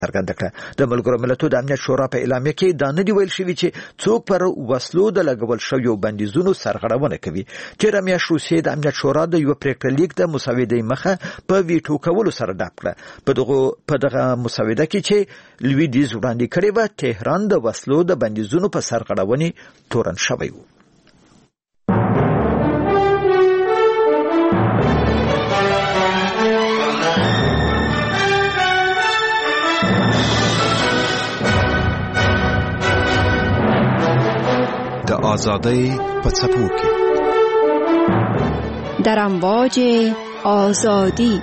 څرګنده کړه. د ملګرو ملتونو د امنیت شورا په اعلامیه کې دا نه دی ویل شوی چې څوک پر وسلو د لګول شویو بندیزونو سرغړونه کوي. تېره میاشت روسیې د امنیت شورا د یو پریکړه لیک د مسودې مخه په ویټو کولو سره ډاپ کړه. په دغه مسوده کې چې لویدیز وړاندې کړې وه، تهران د وسلو د بندیزونو په سرغړونې تورن شوی و. د آزادۍ په څپو کې در امواج آزادی.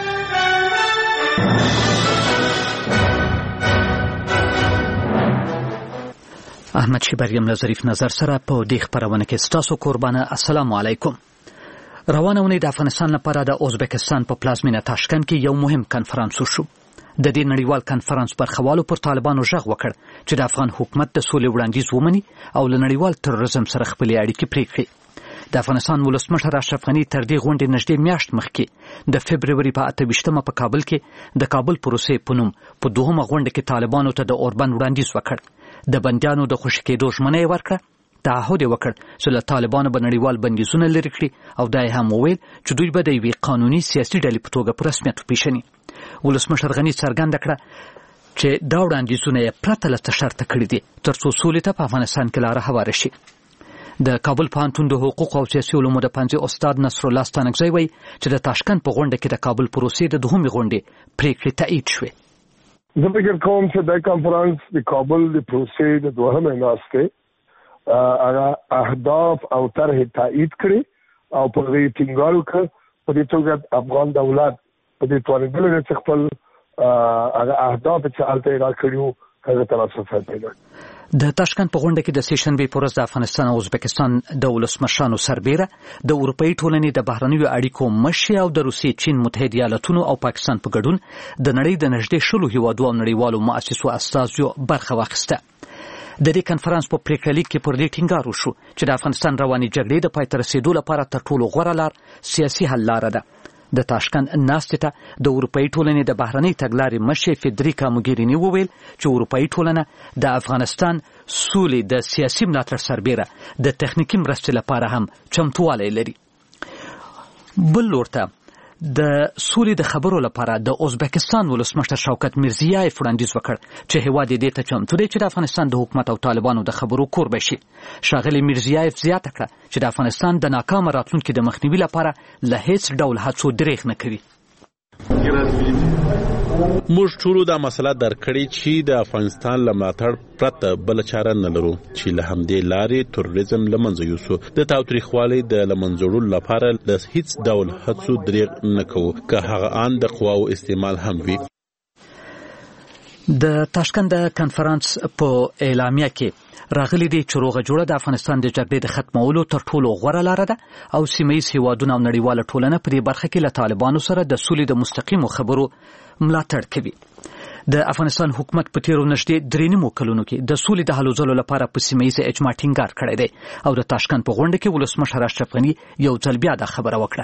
احمد شیبریم له ظریف نظر سره په دې خبرونه کې ستاسو قربانه. السلام علیکم. روانه ونې د افغانستان لپاره د ازبکستان په پلازمینه تاشکند کې یو مهم کنفرانس وشو. د دې نړیوال کنفرانس برخوالو پر طالبانو ژغ وکړ چې د افغان حکومت د سولې وړاندیز ومني او له نړیوال تروریزم سره خپلې اړیکې پرې کړي. د افغانستان ولسمشر اشرف غني تر دې غونډې نږدې میاشت مخکې د فبروري په 28مه په کابل کې د کابل پروسې په نوم په دوهمه غونډه کې طالبانو ته د اوربند وړاندیز وکړ. د بندیانو د خوشي کېدو ژمنه یې ورکړه. تعهد یې وکړ چې له طالبانو به نړیوال بندیزونه لرې کړي او دا یې هم وویل چې دوی به د یوې قانوني سیاسي ډلې په توګه په رسمیت وپېژني. ولسمشر غني څرګنده کړه چې دا وړاندیزونه یې پرته له څه شرطه کړي دي ترڅو سولې ته په افغانستان کې لاره هواره شي. د کابل پوهنتون د حقوق او سیاسي علومو د پوهنځي استاد نصر الله ستانکزی وایي چې د تاشکند په غونډه کې د کابل پروسې د دوهمې غونډې پریکړې تایید شوې. زه فکر کوم چې د کنفرانس د کابل د پروسې د دوهمې ناستې هغه اهداف او طرح تایید کړي او په دې ټینګار وکړ په دې توګه افغان دولت په دې توانیدل چې خپل هغه اهداف چې الته راکړیو هغه ترڅو پیدا. د تاشکند په غونډه کې د سیشنبې په ورځ د افغانستان او ازبکستان د ولسمشرانو سربېره د اروپאי ټولنې د بهرنیو اړیکو مشر او د روسیې، چین، متحده ایالاتونو او پاکستان په ګډون د نړۍ د نږدې 10 هیوادو او نړیوالو مؤسسو استازو برخه واخیسته. د دې کنفرانس په پریکړه لیک کې پر دې ټینګار وشو چې د افغانستان رواني جګړې د پای ته رسیدو لپاره تر ټولو غوره لار سیاسي حل لاره ده. د تاشکند ناستې ته د اروپאי ټولنې د بهرنۍ تګلارې مشر فدریکا موګرینی وویل چې اروپאי ټولنه د افغانستان سولې د سیاسي ملاتړ سربېره د تخنیکي مرستې لپاره هم چمتووالی لري. بل لورته د سولې د خبرو لپاره د ازبکستان ولسمشر شوکت میرزیایف وړاندیز وکړ چې هیواد دې ته چمتو دی چې د افغانستان د حکومت او طالبانو د خبرو کوربه شي. ښاغلی میرزیایف زیاته کړه چې د افغانستان د ناکامه راتلونکي د مخنیوي لپاره له هیڅ ډول هڅو دریغ نه کوي. موږ ټولو دا مسله درک کړې چې د افغانستان له ملاتړ پرته بل چاره نه لرو چې له همدې لارې تروریزم له منځه یوسو. د تاوتریخوالي د له منځه وړلو لپاره له هیڅ ډول هڅو دریغ نه کوو، که هغه ان د قواو استعمال هم وي. د تاشکند کنفرانس په اعلامیه کې راغلي دي چې روغه جوړه د افغانستان د جګړې د ختمولو تر ټولو غوره لاره ده او سیمه‌ییز هیوادونه او نړیواله ټولنه په دې برخه کې له طالبانو سره د سولې د مستقیمو خبرو ملاتړ کوي. د افغانستان حکومت په تیرو نږدې 3 کلونو کې د سولې د هلو ځلو لپاره په سیمه‌ییز اجماع ټینګار کړی دی او د تاشکند په غونډه کې ولسمشر اشرف غني یو ځل بیا دا خبره وکړه.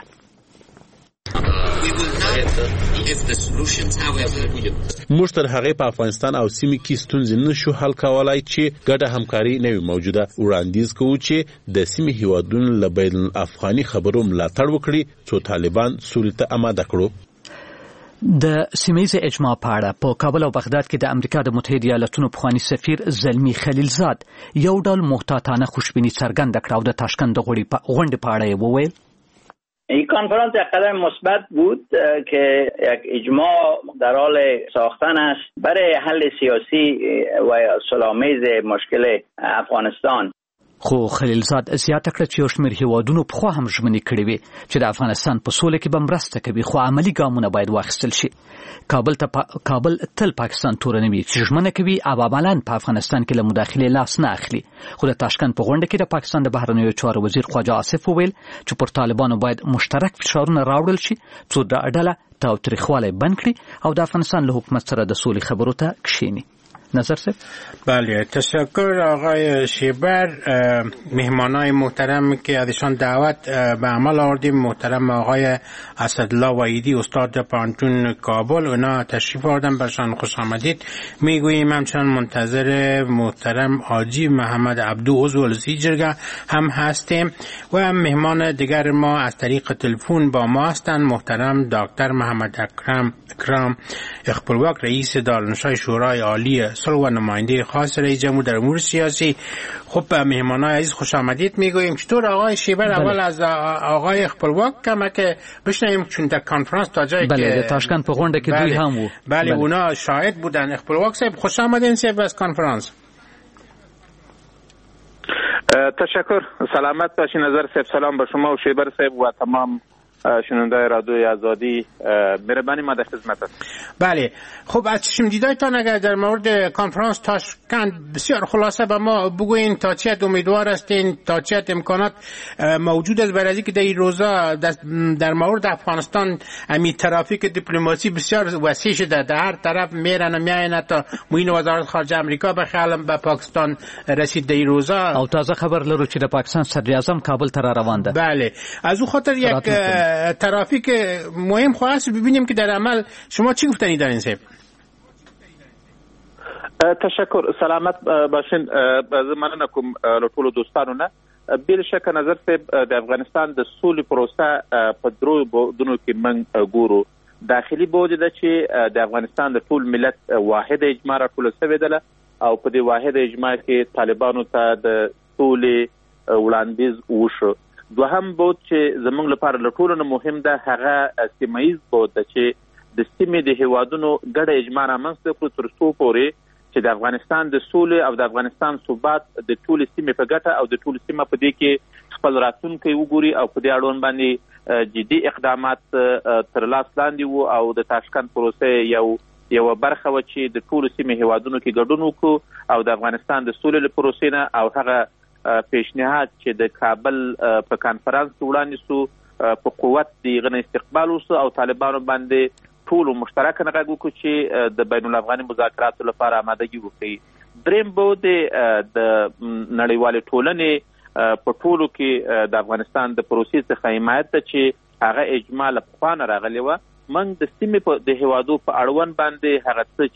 موږ تر هغه په افغانستان او سیمې کې ستونزې نشو حل کولای چې ګډه همکاري نه وي موجوده. وړاندیز کوو چې د سیمې هیوادونو له بین الافغاني خبرو ملاتړ وکړي څو طالبان سولې ته آماده کړو. د سیمه‌ییز اجماع په اړه په کابل او بغداد کې د امریکا د متحده ایالاتونو پخوانی سفیر زلمی خلیلزاد یو ډول محتاطانه خوشبینی څرګنده کړه او د تاشکند د غونډې په اړه یې وویل. این کنفرانس یک قدم مثبت بود که یک اجماع در حال ساختن است برای حل سیاسی و صلح‌آمیز مشکل افغانستان. خو خلیلزاد زیاته کړه چې یو شمېر هیوادونو پخوا هم ژمنې کړې وې چې د افغانستان په سوله کې به مرسته کوي، خو عملي ګامونه باید واخیستل شي. کابل تل پاکستان تورنوي چې ژمنه کوي او عملاً په افغانستان کې له مداخلې لاس نه اخلي. خو د تاشکند په غونډه کې د پاکستان د بهرنیو چارو وزیر خواجه آصف وویل چې پر طالبانو باید مشترک فشارونه راوړل شي څو د ډله تاوتریخوالی بند کړي او د افغانستان له حکومت سره د سولې خبرو ته کښیني. نظر صاحب. بله، تشکر آقای شیبر. مهمانای محترم که ازشان دعوت به عمل آوردیم، محترم آقای اسدالله وحیدی استاد پانتون کابل، اونا تشریف آوردن، برشان خوش آمدید میگوییم. همچنان منتظر محترم حاجی محمد عبدو عضو السی جرگه هم هستیم و مهمان دیگر ما از طریق تلفن با ما هستند، محترم دکتر محمد اکرام اخپلواک، رئیس دارالانشای شورای عالی صلح و نماینده خاص رئیس جمهور در امور سیاسی. خب مهمانای عزیز خوش آمدید میگوییم. چطور آقای شیبر؟ اول از آقای اخپلواک کما که بشنویم، چون در کنفرانس تا جایی که تاشکند په غونډه کې دوی هم وو. بله اونا شاهد بودن. اخپلواک صاحب خوش آمدین صاحب از کنفرانس. تشکر، سلامت باشین نظر صاحب. سلام به شما و شیبر صاحب و تمام شنونده رادیوی آزادی. مهربانی ما در خدمت است. بله، خب از چشم دیدایتان اگر در مورد کنفرانس تاشکند بسیار خلاصه به ما بگوین، تا چه امیدوار هستین، تا چه امکانات موجود است برای اینکه در این روزا در مورد افغانستان امی ترافیک دیپلماسی بسیار وسیع شده، در هر طرف میرن و میاین، تا معین وزارت خارجه امریکا به خیالم به پاکستان رسید در این روزا، او تازه خبر لرو چې د پاکستان صدر اعظم کابل ته روان ده. بله، از او خاطر یک ترافیک مهم خواست ببینیم که در عمل شما چی گفتنی دارین صاحب؟ تشکر، سلامت باشین. مننه کوم له ټولو دوستانو نه. بل شک نظر صاحب، د افغانستان د سولې پروسه په درو بودونو کې من ګورو. داخلي بود ده چې د افغانستان د ټول ملت واحد اجماع راټول شوی ده، او په دې واحد اجماع کې طالبانو ته د سولې وړاندیز وشو. دوهم بود چې زمونږ لپاره له ټولو نه مهم ده، هغه سیمایي بود ده چې د سیمې د هیوادونو ګډه اجماع رامنځته کړو، تر څو پورې چې د افغانستان د سولې او د افغانستان ثبات د ټولې سیمې په ګټه او د ټولې سیمه په دې کې خپل راتلونکی وګوري، او په دې اړوند باندې جدي اقدامات تر لاس لاندې وو، او د تاشکند پروسې یو برخه و چې د ټولو سیمې هیوادونو کې ګډون وکړو، او د افغانستان د سولې له پروسې نه او هغه پیشنهاد چې د کابل په کانفرنس کې وړاندې سو په قوت دی غن استقبال وسو، او طالبانو باندې ټول مشترک نغږ وکړو چې د بین الافغاني مذاکراتو لپاره آمادګي وکړي. دریم بود د نړیوال ټولنې په ټولو کې د افغانستان د پروسې څخه حمایت ته چې هغه اجماع له پخوانه راغلی و. موږ د سیمې په د هیوادو په اړوند باندې هغه څه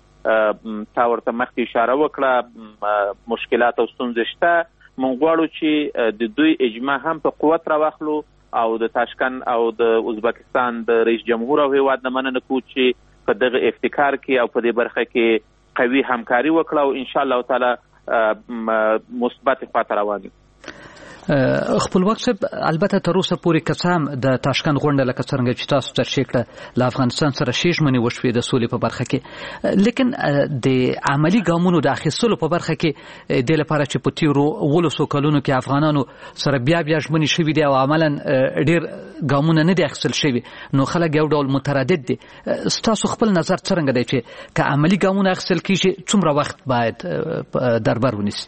چې تا ورته مخکې اشاره وکړه مشکلات او ستونزې شته، موږ غواړو چې د دوی اجماع هم په قوت راواخلو، او د تاشکند او د ازبکستان د رئیس جمهور او هیواد نه مننه کوو چې په دغه ابتکار کې او په دې برخه کې قوي همکاري وکړه، او ان شاء الله تعالی مثبت خواته روان یو. خپلواک صاحب، البته تر اوسه پورې که څه هم د تاشکند غونډه لکه څرنګه چې تاسو ترشح کړه له افغانستان سره ژمنې وشوې د سولې په برخه کې، لیکن د عملي ګامونو د اخیستلو په برخه کې د لپاره چې په تیرو 12 کلونو کې افغانانو سره بیا ژمنې شوې دي او عملاً ډېر ګامونه نه دي اخیستل شوي، نو خلک یو ډول متردد دي. ستاسو خپل نظر څرنګه دی چې که عملي ګامونه اخیستل کیږي څومره وخت باید در بر ونیسي؟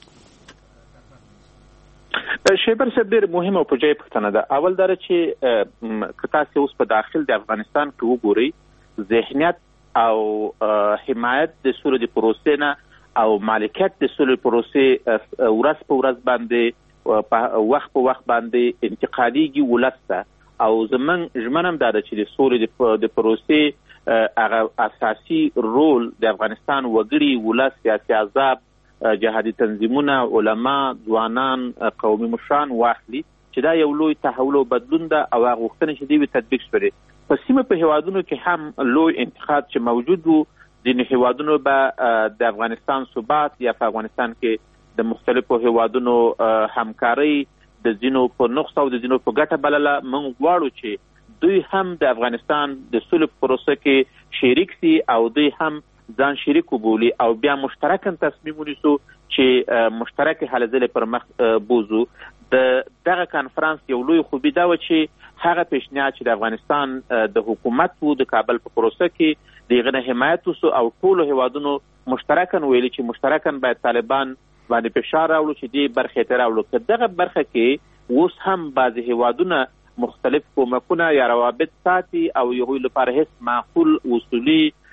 شیبر صاحب، ډېر مهمه او په ځای پوښتنه ده. اول دا چې که تاسو اوس په داخل د افغانستان کې وګورئ، ذهنیت او حمایت د سولې د پروسې نه او مالکیت د سولې پروسې ورځ په ورځ باندې وخت په وخت باندې انتقالېږي ولس ته، او زمونږ ژمنه هم دا ده چې د سولې د پروسې هغه اساسي رول د افغانستان وګړي، ولس، سیاسي احزاب، جهادي تنظیمونه، علما، ځوانان، قومي مشران واخلي، چې دا یو لوی تحول او بدلون ده، او هغه غوښتنې چې دوی تطبیق شوې. په سیمه په هیوادونو کې هم لوی انتقاد چې موجود وو، ځینې هیوادونو به د افغانستان ثبات یا په افغانستان کې د مختلفو هیوادونو همکاري د ځینو په نقص او د ځینو په ګټه بلله. موږ غواړو چې دوی هم د افغانستان د سولې پروسه کې شریک سي، او دوی هم ځان شریک وبولي، او بیا مشترکاً تصمیم ونیسو چې مشترک هلې ځلې پر مخ بوزو. دغه کانفرنس یو لوی خوبي دا و چې هغه پیشنهاد چې د افغانستان د حکومت وو د کابل په پروسه کې دغه نه حمایت وسو، او ټولو هیوادونو مشترکاً ویلي چې مشترکاً باید طالبان باندې فشار راوړو چې دې برخې ته راوړو. که دغه برخه کې اوس هم بعضې هیوادونه مختلف کومکونه یا روابط ساتي، او یو لپاره هیڅ معقول اصولي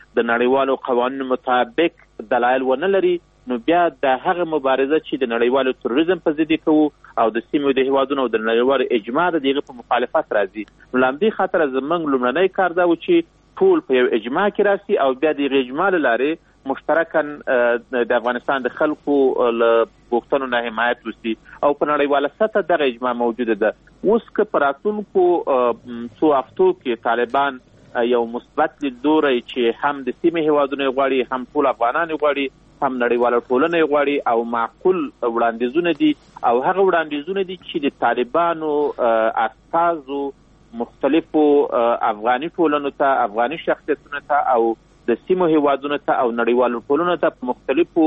د نړیوالو قوانینو مطابق دلایل ونه لري، نو بیا د هغه مبارزه چې د نړیوالو تروریزم په ضد کوو او د سیمې د هیوادونو او د نړیوالو اجماع د دغه په مخالفت راځي. نو لامدې خاطر زمونږ لومړنی کار دا و چې ټول په یو اجماع کې راسي او بیا د اجماع لاره مشترکاً د افغانستان د خلکو له غوښتنو نه حمایت وشي او په نړیواله سطح دغه اجماع موجوده ده. اوس که په راتلونکو څو هفتو کې طالبان یو مثبت لیدلوری چې هم د سیمې هیوادونه غواړي، هم ټول افغانان غواړي، هم نړیواله ټولنه غواړي او معقول وړاندیزونه دي او هغه وړاندیزونه دي چې د طالبانو استازو مختلفو افغاني ټولنو ته، افغاني شخصیتونو ته او د سیمو هیوادونو ته او نړیوالو ټولنو ته په مختلفو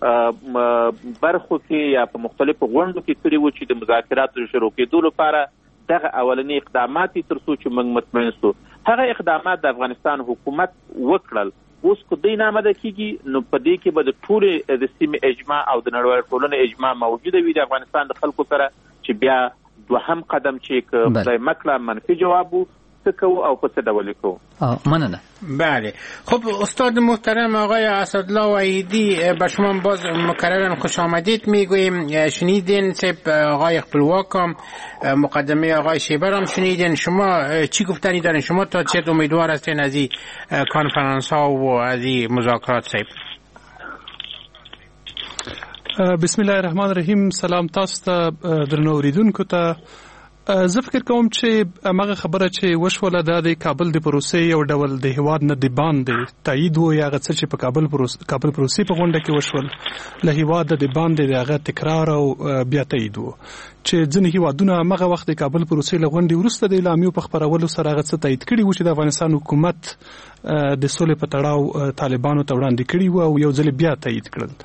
برخو کې یا په مختلفو غونډو کې کړي وو چې د مذاکراتو شروع کېدو لپاره دغه اولنی اقدامات تر څو چې موږ مطمئن سو. هغه اقدامات د افغانستان حکومت وکړل. اوس کو دوی نامده کیږي نو په دې کې به د ټول د سیمې اجماع او د نړیوالو ټولنې اجماع موجوده وي د افغانستان د خلکو سره، چې بیا دوهم قدم چې خدای مکړه منفي جواب کو او په څه ډول کو. مننه. بله، خب استاد محترم آقای اسدالله وحیدی به شما باز مکررا خوش آمدید میگوییم. شنیدین سب آقای خپلواک هم مقدمه آقای شیبر هم شنیدین. شما چی گفتنی دارین؟ شما تا چه امیدوار هستین از این کانفرانس ها و از این مذاکرات صاحب؟ بسم الله الرحمن الرحیم. سلام تاسو ته درنو اوریدونکو ته. زه فکر کوم چې هغه خبره چې وشوله د کابل د پروسې یو ډول د هیواد نه د باندې تایید و یا غڅ چې په کابل پروسې په غونډه کې وشول له هیواد د باندې دغه تکرار او بیا تایید و چې ځینې هیوادونه هغه وخت د کابل پروسې له غونډې وروسته د اعلامیو په خبرولو سره غڅ تایید کړي و چې د افغانستان حکومت د سولې په تړاو طالبانو ته وړاندې کړي و او یو ځل بیا تایید کړل.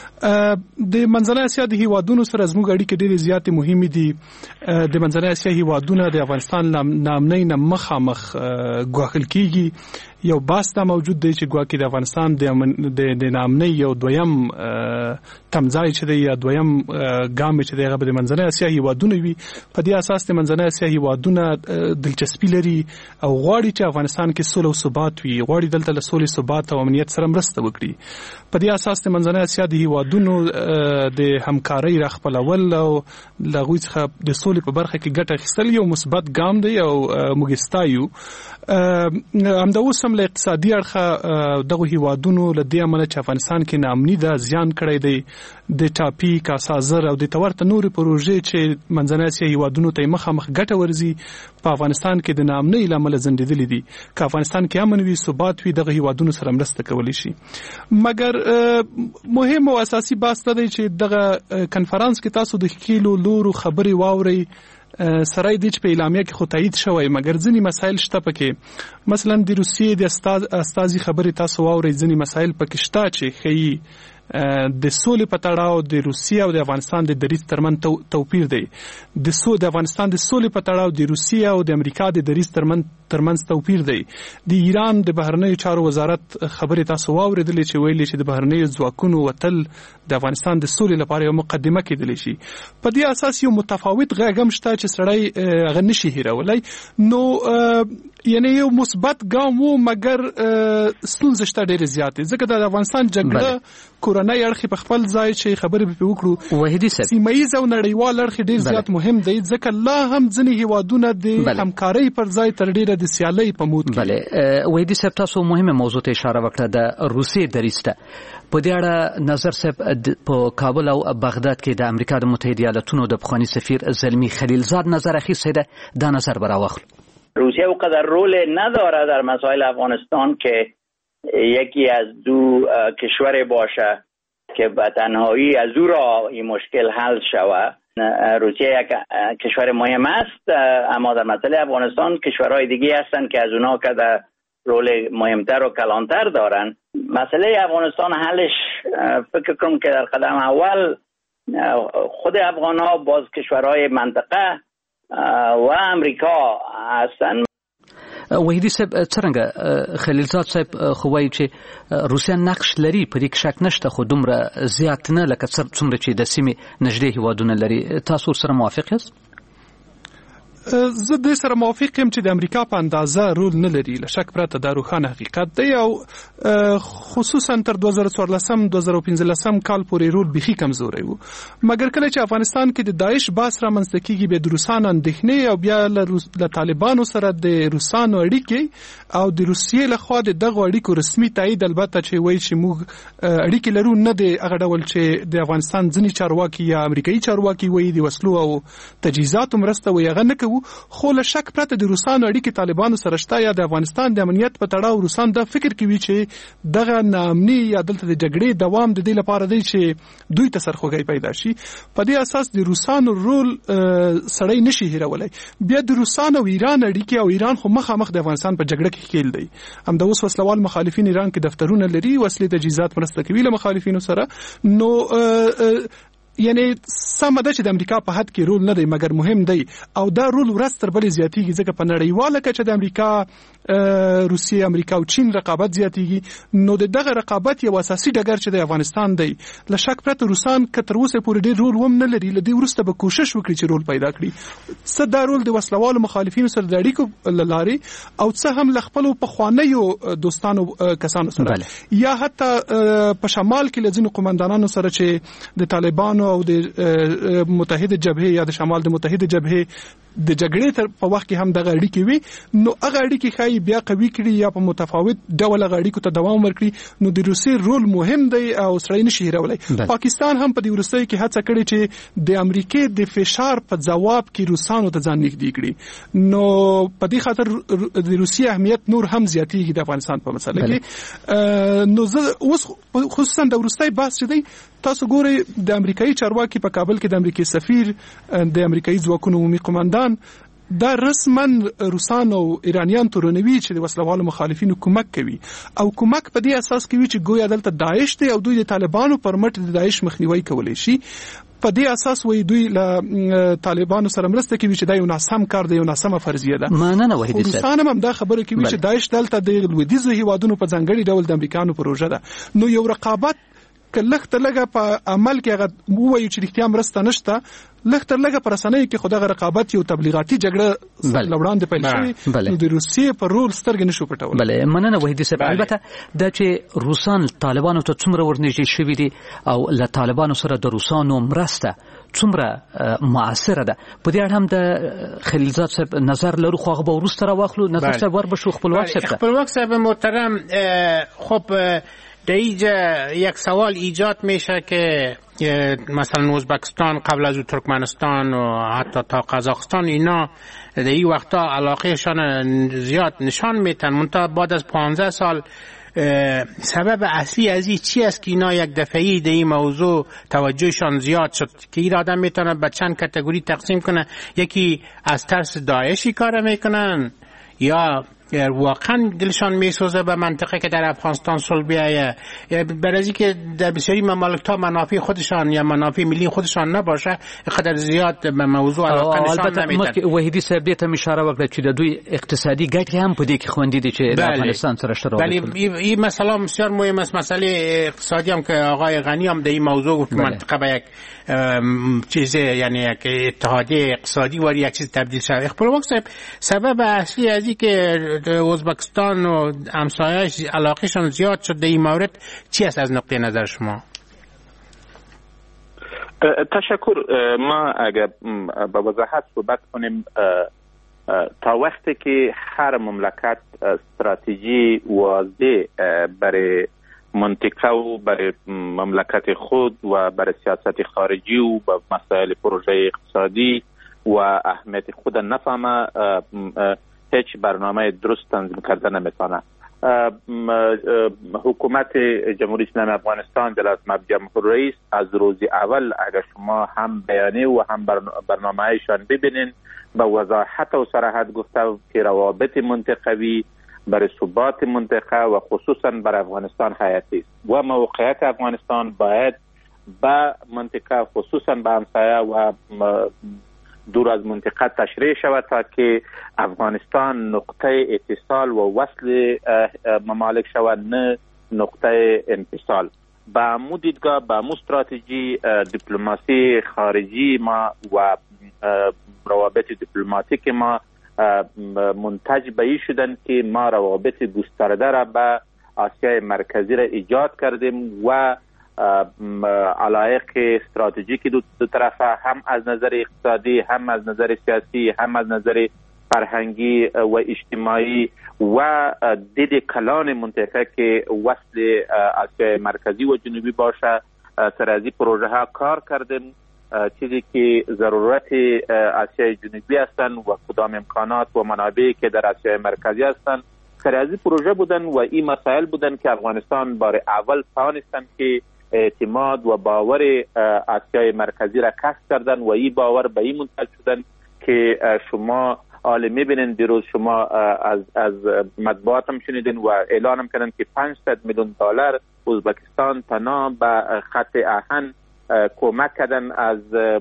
د منځنۍ اسیا د هیوادونو سره زموږ اړیکې ډېرې زیاتې مهمې دي. د منځنۍ اسیا هیوادونه د افغانستان نامنۍ نه مخامخ ګواښل کیږي. یو باس دا موجود دی چې ګواکې د افغانستان د نامنۍ یو دویم تمځای چې دی یا دویم ګام چې دی هغه به د منځنۍ اسیا هیوادونه وي. په دې اساس د منځنۍ اسیا هیوادونه دلچسپي لري او غواړي چې افغانستان کې سوله او ثبات وي، غواړي دلته له سولې، ثبات او امنیت سره مرسته وکړي. په دې اساس د منځنۍ اسیا د هیوادونو د همکارۍ راخپلول او له هغوی څخه د سولې په برخه کې ګټه اخیستل یو مثبت ګام دی او موږ ستایو. همدا اوس هم له اقتصادي اړخه دغه هیوادونو له دې امله چې افغانستان کې ناامني ده زیان کړی دی د ټاپي، کاسازر او د تورته نورې پروژې چې منځنۍ اسیا هیوادونو ته مخامخ ګټه ورځي په افغانستان کې د ناامنۍ له امله ځنډېدلي دي. که افغانستان کې امن وي، ثبات وي، دغه هیوادونو سره مرسته کولی شي. مګر مهم او اساسي بحث دا دی چې دغه کنفرانس کې تاسو د ښکیلو لورو خبرې واورئ. سره دې چې په اعلامیه کې خو تایید شوی، مګر ځینې مسایل شته پکې. مثلا د روسیې د استازي خبرې تاسو واورئ. ځینې مسایل پکې شته چې ښیي د سولې په تړاو د روسیې او د افغانستان د دریځ ترمنځ توپیر دی. د افغانستان د سولې په تړاو د روسیې او د امریکا د دریځ ترمنځ توپیر دی. د ایران د بهرنیو چارو وزارت خبرې تاسو واورېدلې چې ویلي چې د بهرنیو ځواکونو وتل د افغانستان د سولې لپاره یو مقدمه کېدلی شي. په دې اساس یو متفاوت غږ هم شته چې سړی هغه نشي هیرولی. نو یعنی یو مثبت ګام و، مګر ستونزې شته ډېرې زیاتې، ځکه د افغانستان جګړه کورنۍ اړخ په خپل ځای چې خبرې به وکړو، وحیدي صاحب سیمایي او نړیوال اړخ ډېر زیات مهم دی، ځکه لا هم ځینې هیوادونه د همکارۍ پر ځای تر ډېره د سیالۍ په مود کې. بله، وحیدي صاحب تاسو مهمه موضوع ته اشاره وکړه، د روسیې دریځ ته. په دې اړه نظر صاحب په کابل او بغداد کې د امریکا د متحده ایالاتونو د پخوانی سفیر زلمی خلیلزاد نظر اخیسته ده. دا نظر براواخل. روسیه اونقدر رول نداره در مسائل افغانستان که یکی از دو کشور باشه که به تنهایی از او را این مشکل حل شود. روسیه یک کشور مهم است، اما در مسئله افغانستان کشورهای دیگه هستند که از اونها که در رول مهمتر و کلانتر دارن. مسئله افغانستان حلش فکر کنم که در قدم اول خود افغان‌ها باز کشورهای منطقه و امریکا هستن. وحیدي صاحب څنګه خلیلزاد صاحب خو وایي چې روسیا نقش لري، په دې کې شک نشته، خو دومره زیات نه لکه څومره چې د سیمې نږدې هیوادونه لري. تاسو سره موافق یاست؟ زه د سره موافق یم چې د امریکا په اندازه رول نه لري، له شک پرته دا روښانه حقیقت دی، او خصوصا تر 2014-2015 کال پورې رول بيخي کمزوری و. مګر کله چې افغانستان کې د داعش باس رامنځته کیږي، به د روسانو اندېښنې او بیا له طالبانو سره د روسانو اړیکې او د روسیې لخوا د دغه اړیکو رسمي تایید، البته چې وایي چې موږ اړیکې لرو، نه د هغه ډول چې د افغانستان ځینې چارواکي یا امریکایي چارواکي وایي د وسلو او تجهیزاتو مرسته وایي، هغه نه کوو. خو له شک پرته د روسانو اړیکې طالبانو سره شته، یا د افغانستان د امنیت په تړاو روسان دا فکر کوي چې دغه ناامني یا دلته د جګړې دوام د دې لپاره دی چې دوی ته سرخوږی پیدا شي. په دې اساس د روسانو رول سړی نشي هیرولای. بیا د روسانو او ایران اړیکې، او ایران خو مخامخ د افغانستان په جګړه کې ښکیل دی. همدا اوس وسلوال مخالفین ایران کې دفترونه لري، وسلې تجهیزات مرسته کوي له مخالفینو سره. نو یعنی سم ده چې د امریکا په حد کې رول نه دی، مګر مهم دی، او دا رول ورځ تر بلې زیاتیږي، ځکه په نړیواله کچه د امریکا، روسیې، امریکا او چین رقابت زیاتیږي. نو دغه رقابت یو اساسي ډګر چې د افغانستان دی، له شک پرته روسان که تر اوسه پورې ډېر رول هم نه لري، له دې وروسته به کوشش وکړي چې رول پیدا کړي. څه دا رول د وسلوالو مخالفینو سره د اړیکو له لارې، او څه هم له خپلو پخوانیو دوستانو کسانو سره، یا حتی په شمال کې له ځینو قومندانانو سره چې د طالبانو او د متحده جبهه یا د شمال د متحده جبهه د جګړې په وخت کې هم دغه اړیکې وي، نو هغه اړیکې ښایي بیا قوي کړي یا په متفاوت ډول هغه اړیکو ته دوام ورکړي. نو د روسیې رول مهم دی او سړی نشي هیرولای. پاکستان هم په دې وروستیو کې هڅه کړې چې د امریکې د فشار په ځواب کې روسانو ته ځان نږدې کړي. نو په دې خاطر د روسیې اهمیت نور هم زیاتېږي د افغانستان په مسله کې. نو زه اوس خصوصا د وروستي بحث چې دی، تاسو ګورئ د امریکایي چارواکي په کابل کې د امریکای سفیر، د امریکایي ځواکونو عمومي قومندان دا رسما روسان او ایرانیان تورنوي چې د وسلوالو مخالفینو کومک کوي، او کومک په دې اساس کوي چې ګویا دلته داعش دی او دوی د طالبانو پر مټ د داعش مخنیوي کولی شي. په دې اساس وایي دوی له طالبانو سره مرسته کوي چې دا یو ناسم کار دی، یو ناسمه فرضیه ده. مننه وحیدي صاحب. روسان هم دا خبره کوي چې داعش دلته د لویدیځو هیوادونو په ځانګړي ډول د امریکانو پروژه ده. نو یو رقابت کله تر لږه په عمل کې هغه وایي چې رښتیا مرسته نشته، لږ تر لږه پر رسنیو کې خو دغه رقابت یو تبلیغاتي جګړه لوړاندې پیل شوې، نو د روسیې پر رول سترګې نشو پټولی. بله، مننه وحیدي صاحب. البته دا چې روسان طالبانو ته څومره ورنږدې شوي دي او له طالبانو سره د روسانو مرسته څومره مؤثره ده، په دې اړه هم د خلیلزاد صاحب نظر لرو، خو هغه به وروسته راواخلو. نظر صاحب وربشو خپلواک صاحب ته. خپلواک صاحب محترم، خب در اینجا یک سوال ایجاد میشه که مثلا ازبکستان قبل از ترکمنستان و حتی تا قزاقستان اینا در این وقتا علاقهشان زیاد نشان میتن، منتها بعد از 15 سال سبب اصلی از این چی است که اینا یک دفعی در این موضوع توجهشان زیاد شد که این آدم میتونه به چند کاتگوری تقسیم کنه؟ یکی از ترس داعشی کار میکنن، یا واقعا دلشان میسوزه به منطقه که در افغانستان صلح بیایه، برای که در بسیاری ممالک‌ها منافع خودشان یا منافع ملی خودشان نباشه، قدر زیاد به موضوع علاقه نشان نمیدن. البته وحیدی صاحب دې ته اشاره وکړه چې د دوی اقتصادي ګټې هم په دې کې خوندې دي چې د افغانستان سره شته. ولی این مسئله بسیار مهم است. مسئله اقتصادی هم که آقای غنی هم در این موضوع گفت، منطقه به یک چیز، یعنی یک اتحادیه اقتصادی و یک چیز تبدیل شده. خپلواک صاحب، سبب اصلی از این که ازبکستان و همسایه‌اش علاقهشان زیاد شد در این مورد چی است از نقطه نظر شما؟ تشکر. ما اگر به وضاحت صحبت کنیم، تا وقتی که هر مملکت استراتژی واضح برای منطقه و برای مملکت خود و برای سیاست خارجی و به مسائل پروژه اقتصادی و اهمیت خود نفهمه، هیچ برنامه درست تنظیم کرده نمیتونه. حکومت جمهوری اسلامی افغانستان به رسمیت جمهور رئیس از روز اول اگر شما هم بیانیه و هم برنامه‌ایشان ببینین، به وضاحت و صراحت گفته که روابط منطقوی برای ثبات منطقه و خصوصا برای افغانستان حیاتی است و موقعیت افغانستان باید به منطقه خصوصا به همسایه و دور از منطقه تشریح شود تا که افغانستان نقطه اتصال و وصل ممالک شود، نه نقطه انفصال. با مو دیدگاه، با مو استراتژی دیپلماسی خارجی ما و روابط دیپلماتیک ما منتج به این شدن که ما روابط گسترده را به آسیای مرکزی را ایجاد کردیم و علایق استراتژیکی دو طرفه هم از نظر اقتصادی، هم از نظر سیاسی، هم از نظر فرهنگی و اجتماعی و دید کلان منطقه که وصل آسیای مرکزی و جنوبی باشه سر از این پروژه ها کار کردیم. چیزی که ضرورت آسیای جنوبی هستند و کدام امکانات و منابعی که در آسیای مرکزی هستند سر از این پروژه بودن و این مسائل بودن که افغانستان بار اول توانستند که اعتماد و باور آسیای مرکزی را کسب کردن و این باور به این منتج شدن که شما حالا میبینین دیروز شما از مطبوعات هم شنیدین و اعلان هم کردن که 500 میلیون دلار ازبکستان تنها به خط آهن کمک کردن از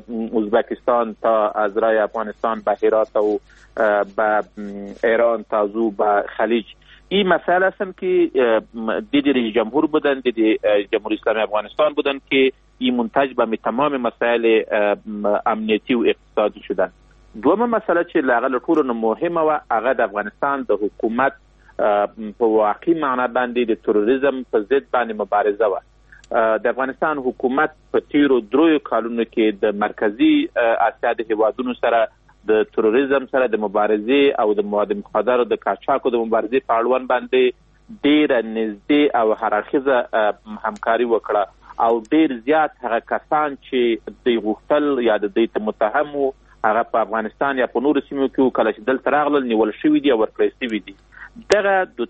ازبکستان تا از رای افغانستان به هرات و به ایران تازو به خلیج. این مسئله هستن که دید رئیس جمهور بودن، دید جمهوری اسلامی افغانستان بودن که این منتج به تمام مسائل امنیتی و اقتصادی شدن. دوم مسئله چې لاغله ټولو مهمه و هغه د افغانستان د حکومت په واقعي معنا باندې د تروریزم په ضد باندې مبارزه و. د افغانستان حکومت په تیرو دریو کالونو کې د مرکزی اسیا د هیوادونو سره د تروریزم سره د مبارزې او د مواد مخدر د قاچاقو د مبارزې په اړوند باندې ډېر نږدې او هررخیزه همکاري وکړه او ډېر زیات هغه کسان چې د غوښتل یا د دې متهم وو هغه په افغانستان یا په نورو سیمو کې کله چې دلته راغلل نیول شوي دي او ورکړل شوي دي. دغه دو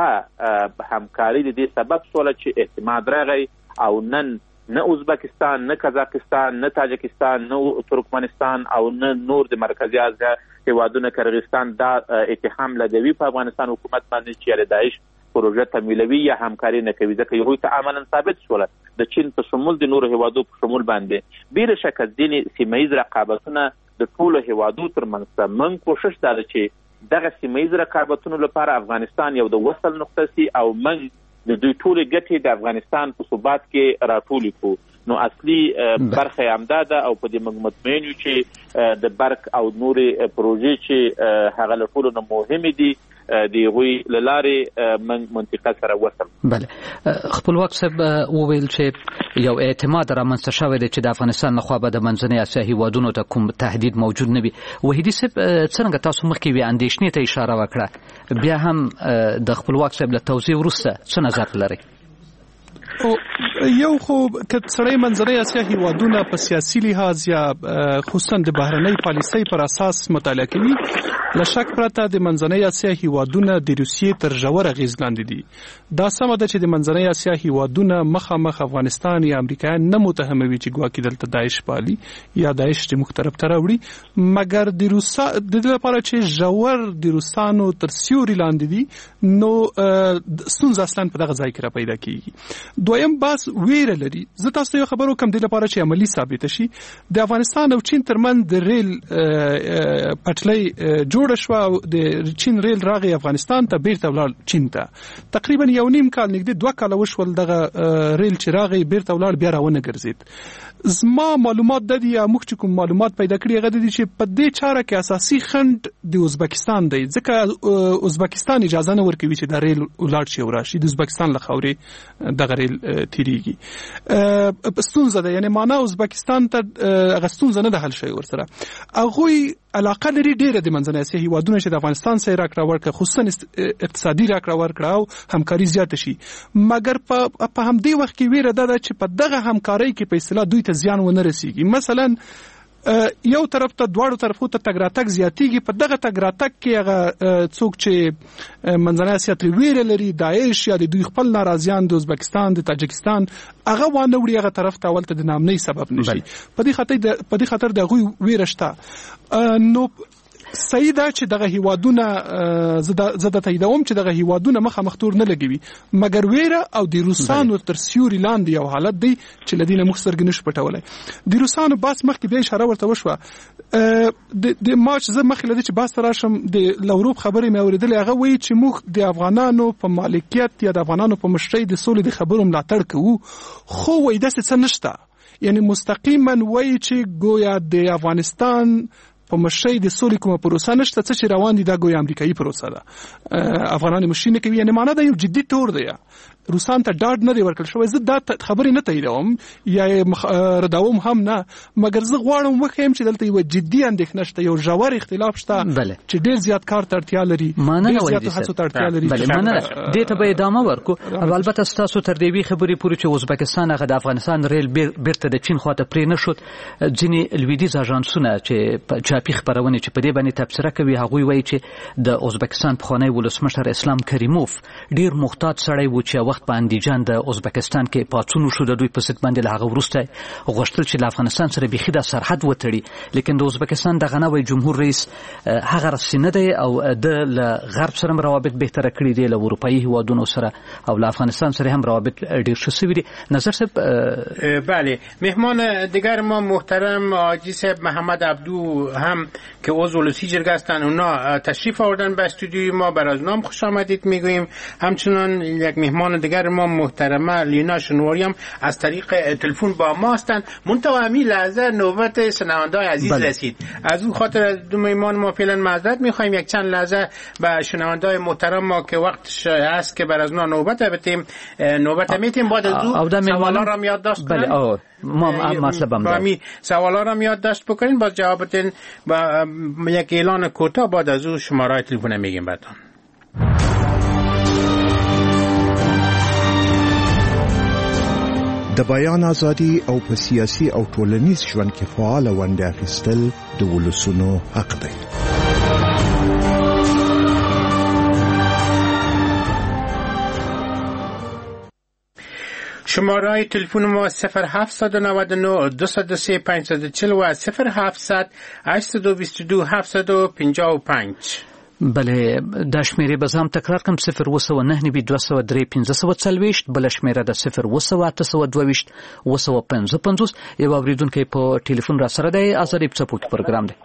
طرفه همکاري د دې سبب شوله چې اعتماد راغی او نن نه ازبکستان، نه قزاقستان، نه تاجکستان، نه ترکمنستان او نه نور د مرکزی اسیا هیوادونه قرغیزستان دا اتهام لګوي په افغانستان حکومت باندې چې داعش پروژه تمویلوي یا همکاري نه کوي، ځکه یو ته عملاً ثابت شول د چین په شمول د نورو هیوادو په شمول باندې بیر شک ځینې سیمه‌ایز رقابتونه د ټولو هیوادو ترمنځ من کوشش دا چې دغه سیمه‌ایز رقابتونو لپاره افغانستان یو د وصل نقطه سي او من د دوی ټول ګټې د افغانستان په ثبات کې راټولې کو. نو اصلي برخه همدا ده او په دې موږ مطمئن یو چې د برق او نورې پروژې چې هغه له ټولو نه مهمې دي دی غوی لاره منطقه سره وصل. بله، خپلواک صاحب وویل چې یو اعتماد رامنځته شوی دی چې د افغانستان لخوا به د منځنۍ اسیا هیوادونو ته کوم تهدید موجود نه وي. وحیدي صاحب څنګه تاسو مخکې وی اندېښنې ته اشاره وکړه، بیا هم د خپلواک صاحب له توضیح وروسته څه نظر لرئ؟ یو خو که سړی منځنۍ اسیا هیوادونه په سیاسي لحاظ یا خصوصا د بهرنۍ پالیسۍ پر اساس مطالعه کوي، له شک پرته د منځنۍ اسیا هیوادونه د روسیې تر ژور اغېز لاندې دي. دا سمه ده چې د منځنۍ اسیا هیوادونه مخامخ افغانستان یا امریکایان نه متهموي چې ګواکې دلته داعش پالي یا داعش چې موږ طرف ته راوړي، مګر د دې لپاره چې ژور د روسانو تر سیوري لاندې دي نو ستونزه اصلا په دغه ځای کې را پیدا کیږي. دویم بحث ویره لري. زه تاسو ته یو خبر وکم د لپاره چې عملی ثابت شي د افغانستان او چین ترمن د ریل پټلۍ جوړ شو او د چین ریل راغی افغانستان ته بیرته ولاړ چین ته. تقریبا یو نیم کال نږدې 2 کال وشول دغه ریل چې راغی بیرته ولاړ بیا راونه ګرځید. زما معلومات د دې یا موږ چې کوم معلومات پیدا کړی هغه د دې چې په دې چاره کې اساسي خنډ د ازبکستان دی، ځکه ازبکستان اجازه نه ورکوي چې د ریل ولاړ شي او راشي، د ازبکستان له خاورې دغه ریل تیریږي. ستونزه ده، یعنی معنا ازبکستان ته هغه ستونزه نه ده حل شوی ورسره. هغوی علاقه لري ډېره د منځنۍ اسیا هیوادونه چې د افغانستان سره راکړه ورکړه، خصوصا اقتصادي راکړه ورکړه او همکاري زیاته شي، مګر په همدې وخت کې ویره ده چې په دغه همکارۍ کې په اصطلاح دوی ته زیان ونه رسیږي. مثلا یو طرف ته دواړو طرفو ته تګ راتګ زیاتیږي، په دغه تګ راتګ کې هغه څوک چې منځنۍ اسیا ترې ویره لري، داعش یا د دوی خپل ناراضیان د ازبکستان د تاجکستان هغه وانه وړي هغه طرف ته ولته د نامنۍ سبب نشي. په دې خاطر د هغوی ویره شته. نو صحیح ده چې دغه هیوادونه زه د تاییدوم چې دغه هیوادونه مخامخ تور نه لګوي، مګر ویره او د روسانو تر سیوري لاندې یو حالت دی چې لدینه موږ سترګې نشو پټولی. د روسانو بحث مخکې بیا اشاره ورته وشوه. د مارچ زه مخکې له دې چې بحث ته راشم د لوروب خبرې مې اورېدلې، هغه وایي چې موږ د افغانانو په مالکیت یا د افغانانو په مشرۍ د سولې د خبرو ملاتړ کوو، خو وایي داسې څه نشته. یعنی مستقیما وایي چې گویا د افغانستان په مشرۍ د سولې کومه پروسه نشته، څه چې روان دي دا گویا امریکایي پروسه ده، افغانان مشري نه کوي. یعنی معنا دا یو جدي تور دی، روسان ته ډاډ نه دی ورکړل شوی. زه دا خبرې نه تاییدوم یا رداوم هم نه، مګر زه غواړم وښیم چې دلته یو جدي اندېښنه شته، یو ژور اختلاف شته چې ډېر زیات کار ته اړتیا لري، ډېر زیات هڅو ته اړتیا لري. دې ته به ادامه ورکو. البته ستاسو تر دې خبرې پورې چې ازبکستان هغه د افغانستان ریل بیرته د چین خواته پرې نه شد، ځینې لویدیځ اژانسونه چې چاپي خبرونه چې په دې باندې تبصره کوي هغوی وایي چې د ازبکستان پخوانی ولسمشر اسلام کریموف ډېر محتاط سړی و چې وخت په اندیجان د ازبکستان کې پاڅون وشو، د دوی په ضد باندې له هغه وروسته غوښتل چې له افغانستان سره بیخي د سرحد وتړي، لیکن د ازبکستان دغه نوی جمهور رئیس هغه راسي نه دی او د له غرب سره روابط بهتره کړي دي، له اروپایي هیوادونو سره او له افغانستان سره هم روابط ډیر ښه شوي دي. نظر صاحب. بله، مهمان دیگر ما محترم حاجی صاحب محمد عبدو هم که عضو ولسی جرگه هستند، اونا تشریف آوردن به استودیوی ما، بر از نام خوش آمدید میگوییم. همچنان یک مهمان دیگر ما محترمه لینا شنواری هم از طریق تلفن با ما هستند. منتها همین لحظه نوبت شنونده‌های عزیز رسید، از اون خاطر از دو مهمان ما فعلا معذرت میخوایم. یک چند لحظه به شنونده‌های محترم ما که وقتش هست که بر از نوبت بتیم میتیم بعد از اون سوالا را یادداشت کنیم. بله ما مطلبم دارم سوالا را یادداشت بکنین، باز جواب بدین با یک اعلان کوتاه، بعد از اون شماره تلفن میگیم براتون. د بیان ازادي او په سیاسي او ټولنیز ژوند کې فعال ونډه اخیستل د ولسونو حق دی. شماره تلفن ما 0799 203 540 و 0700 822 755. بله، د شمیرې به زم تکرار کوم 009 203 540 بل شمیره د 0 822 یو اوریدونکو په ټلیفون را سره دی. آزادی پڅپوک پروګرام دی.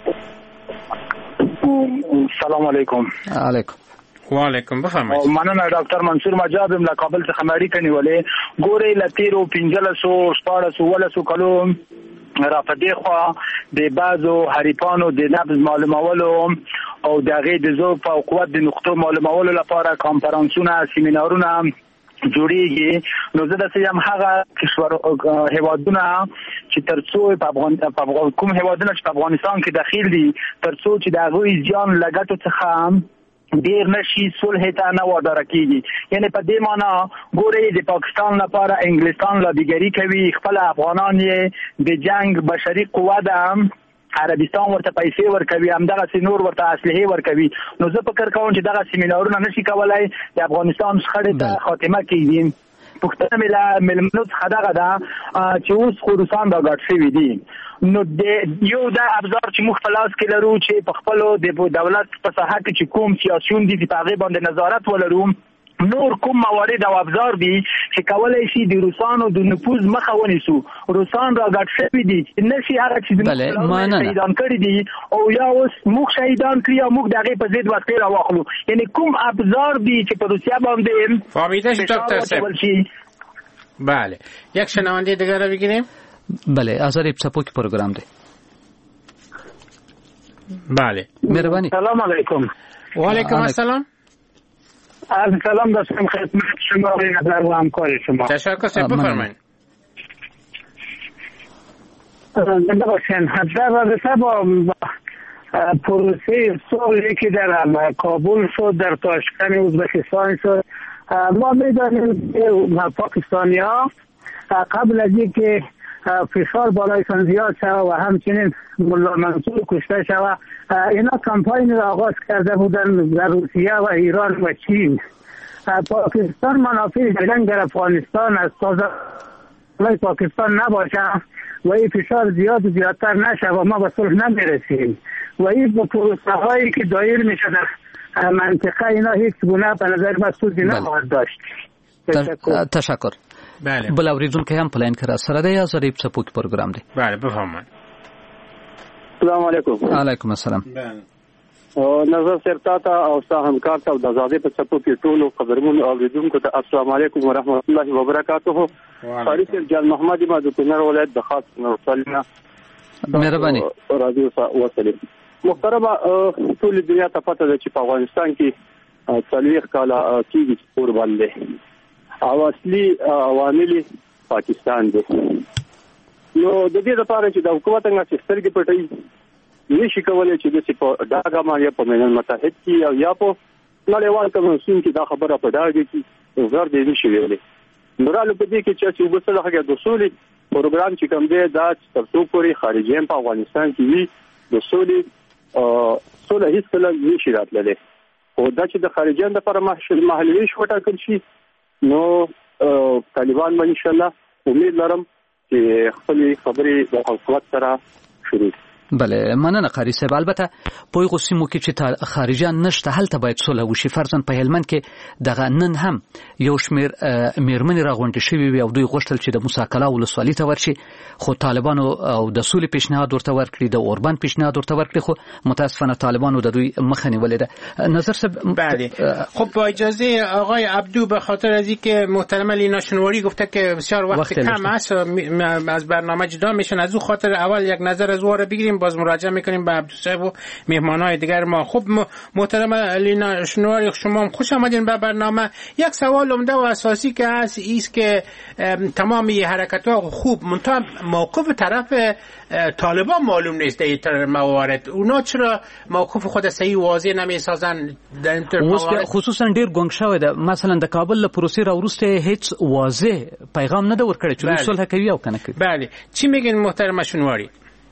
سلام علیکم. علیکم. وعلیکم بفرمایئ. مننه ډاکټر منصور مجاب له کابل څخه مړی کنيولې ګورې لتیرو 1514 کلو را پدې خو د بازو حریفانو د نبض معلومولو او دغه د ذوق او قوت د نقطو معلومولو لپاره کانفرنسونه سیمینارونه جوړیږي. نو زه د سیم هغه کشور هیوادونه چې ترڅو په افغان کوم هیوادونه چې په افغانستان کې داخل دي ترڅو چې دغه ځان لګټو څخه ډیر نشي صلح ته نه وادار کیږي. یعنی په دې معنی ګورې د پاکستان لپاره انګلستان لابیګری کوي، خپل افغانان یې د جنگ بشري قوه ده، عربستان ورته پیسې ورکوي، همدغه سينور ورته اسلحه ورکوي. نو زه فکر کوم چې دغه سیمینارونه نشي کولای د افغانستان شخړې ته خاتمه کیږي. پښتنه ملمنو څخه دغه ده چې اوس خراسان دا ګټ شوی دي. نو د یو د ابزار چې موږ په لاس کې لرو چې په خپل د دولت په ساحه کې چې کوم سیاسيون دي په هغه باندې نظارت ولرو، نور کوم موارد او ابزار دي چې کولای شي د روسانو د نفوذ مخه ونیسو. روسان را ګټ شوی دي نشي هغه چې موږ شهیدان کړی دي او یا اوس موږ شهیدان کړی او موږ دغه په ضد وسیله راوخلو. یعنی کوم ابزار دي چې په روسیا باندې فهمیده شي دکتر صاحب. بله، یک شنونده دیگر رو بگیریم. بله، آزادی پڅپوک پروگرام دی. بله، مهربانی. سلام علیکم. و علیکم السلام. سلام داشتم خدمت شما و نظر و همکار شما. تشکر صاحب بفرمایید. زنده باشین. در رابطه با پروسه صلحی که در کابل شد، در تاشکند ازبکستان شد، ما می‌دانیم پاکستانی‌ها قبل از اینکه فشار بالایشان زیاد شود و همچنین ملا منصور کشته شود، اینا کمپاین را آغاز کرده بودند در روسیه و ایران و چین. پاکستان منافع جنگ در افغانستان از سازمان پاکستان نباشه و این فشار زیاد و زیادتر نشه و ما به صلح نمیرسیم و این با پروسه هایی که دایر میشه در منطقه اینا هیچ گونه به نظر من سودی نخواهد داشت. تشکر. بله. بل اوریدونکو هم پلاین کرا سره دی. آزادی پڅپوک پروگرام دی. بله بفرمایید. سلام علیکم. علیکم السلام. بله. نظر سرتاته او ستا همکار ته د آزادۍ په څپو کې ټولو خبرونو اوریدونکو ته السلام علیکم ورحمت الله وبرکاته. فارس جان محمد ما د کونړ ولایت د خاص نورسلنا مهرباني رادیو وسلم. محترمه ټول دنیا ته پته ده چې په افغانستان کې 40 کاله کېږي چې اور باندې او اصلي عوامل پاکستان دي. نو د دې لپاره چې د حکومت څنګه سترګې پټي نشي کولای چې د په ډاګه باندې په ملل متحد کې او یا په نړیوال کنوانسیون کې دا خبره په ډاګه کې زړه دې نشي ویلي. نوراله په دې کې چې وبسله هغه د سولې پروګرام چې کوم دی دا تر څو پورې خارجيان په افغانستان کې وي د سولې هیڅ کله نشي راتللی. او دا چې د خارجيان لپاره محلي شو ټاکل شي نو طالبان به ان شاء الله امید لرم چې خپل خبرې د حکومت سره شروع. بله مننه قاری صاحب. البته په یو سیمو کې چې خارجيان نشته هلته باید صلح وشي. فرضاً په هلمند کې دغه نن هم یو شمیر میرمنې راغونډې شوي وي او دوی غوښتل چې د موسی کلا ولسوالۍ ته ورشي خو طالبانو او د سولې پیشنهاد ورته ورکړي د اوربان پیشنهاد ورته ورکړي خو متاسفانه طالبانو د دوی مخه نیولې ده. نظر صاحب بله خب با اجازه آقای عبدو به خاطر از اینکه محترم لینا شنواری گفته که بسیار وقت کم است از برنامه جدا میشن از اون خاطر اول یک نظر از او بگیریم باز مراجعه میکنیم به عبدالصاحب و مهمانای دیگر ما. خب محترم لینا شنواری شما خوش آمدین به برنامه. یک سوال عمده و اساسی که هست ایست که تمام این حرکت‌ها خوب منتها موقف طرف طالبان معلوم نیست در این موارد. اونا چرا موقف خود صحیح واضح نمیسازن در این موارد؟ خصوصا ډیر ګونګ شوی ده. مثلا د کابل له پروسې راوروسته هیڅ واضح پیغام نه ده ورکړی چې صلح کوي او کنه کوي. بله چی میگین محترم شنواری؟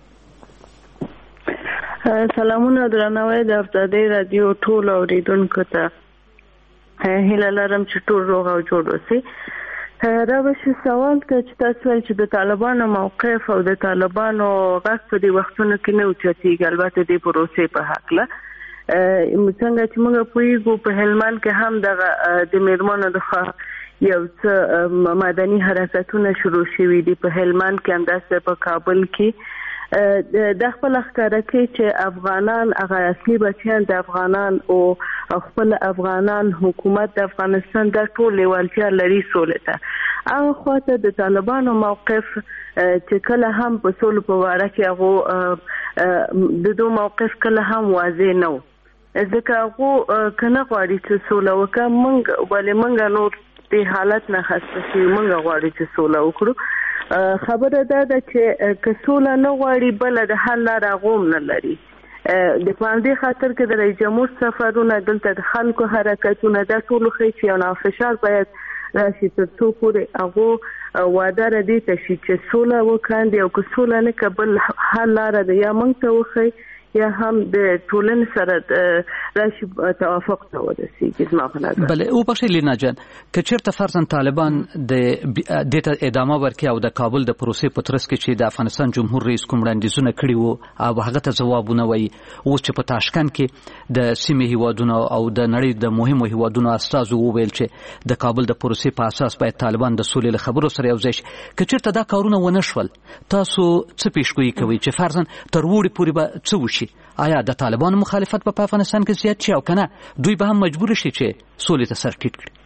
سلامونه درنوي د افزادې رادیو ټول اوریدونکو ته هیله لرم چې ټول روغ او جوړ اوسئ. راوښي سوال چې تاسو ول چې د طالبانو موقف او د طالبانو غږ په دې وختونو کې نه اوچتېږي. البته د پروسې په حق له څنګه چې موږ پوهیږو په هلمند کې هم د میرمنو د یو څه مدني حرکتونه شروع شوي دي. په هلمند کې همداسې په کابل کې د خپل ښکاره کې چې افغانان هغه اصلي بچیان د افغانان او خپل افغانان حکومت د افغانستان د ټول لیوالتیا لري سولې ته. هغه خواته د طالبانو موقف چې کله هم په سولو په واره کې هغه د دوه موقف کله هم واضح نه و. ځکه هغه کنه غواړي چې سوله وکړي. موږ نور دې حالت نه خسته شي. موږ غواړو چې سوله وکړو. خبره ده چې کسوله نه غواړي بل د حل لاره غوم نه لري. د پاندې خاطر کې د رئیس جمهور سفرونه دلته د خلکو حرکتونه د ټولو خېچ یو نه فشار باید راشي تر څو پورې هغه وعده ردی ته شي چې سوله وکاندي او کسوله نه قبل حل لاره ده یا موږ ته وخی یا هم د ټولن سره راشي توافق ته ورسیږي. زما په نظر بله او بخښئ لینا جان که چېرته فرضاً طالبان دې ته ادامه ورکړي او د کابل د پروسې په ترڅ کې چې د افغانستان جمهور رئیس کوم وړاندیزونه کړي وو او هغه ته ځوابونه وایي اوس چې په تاشکند کې د سیمې هیوادونو او د نړۍ د مهمو هیوادونو استازو وویل چې د کابل د پروسې په اساس باید طالبان د سولې له خبرو سره یوځای شي. که چېرته دا کارونه ونه شول تاسو څه پیشګویي کوئ چې فرضاً تر وړي پورې به څه وشي؟ آیا د طالبانو مخالفت په افغانستان کې زیات شي او کنه دوی به هم مجبور شي چې سولې ته سر ټیټ کړي؟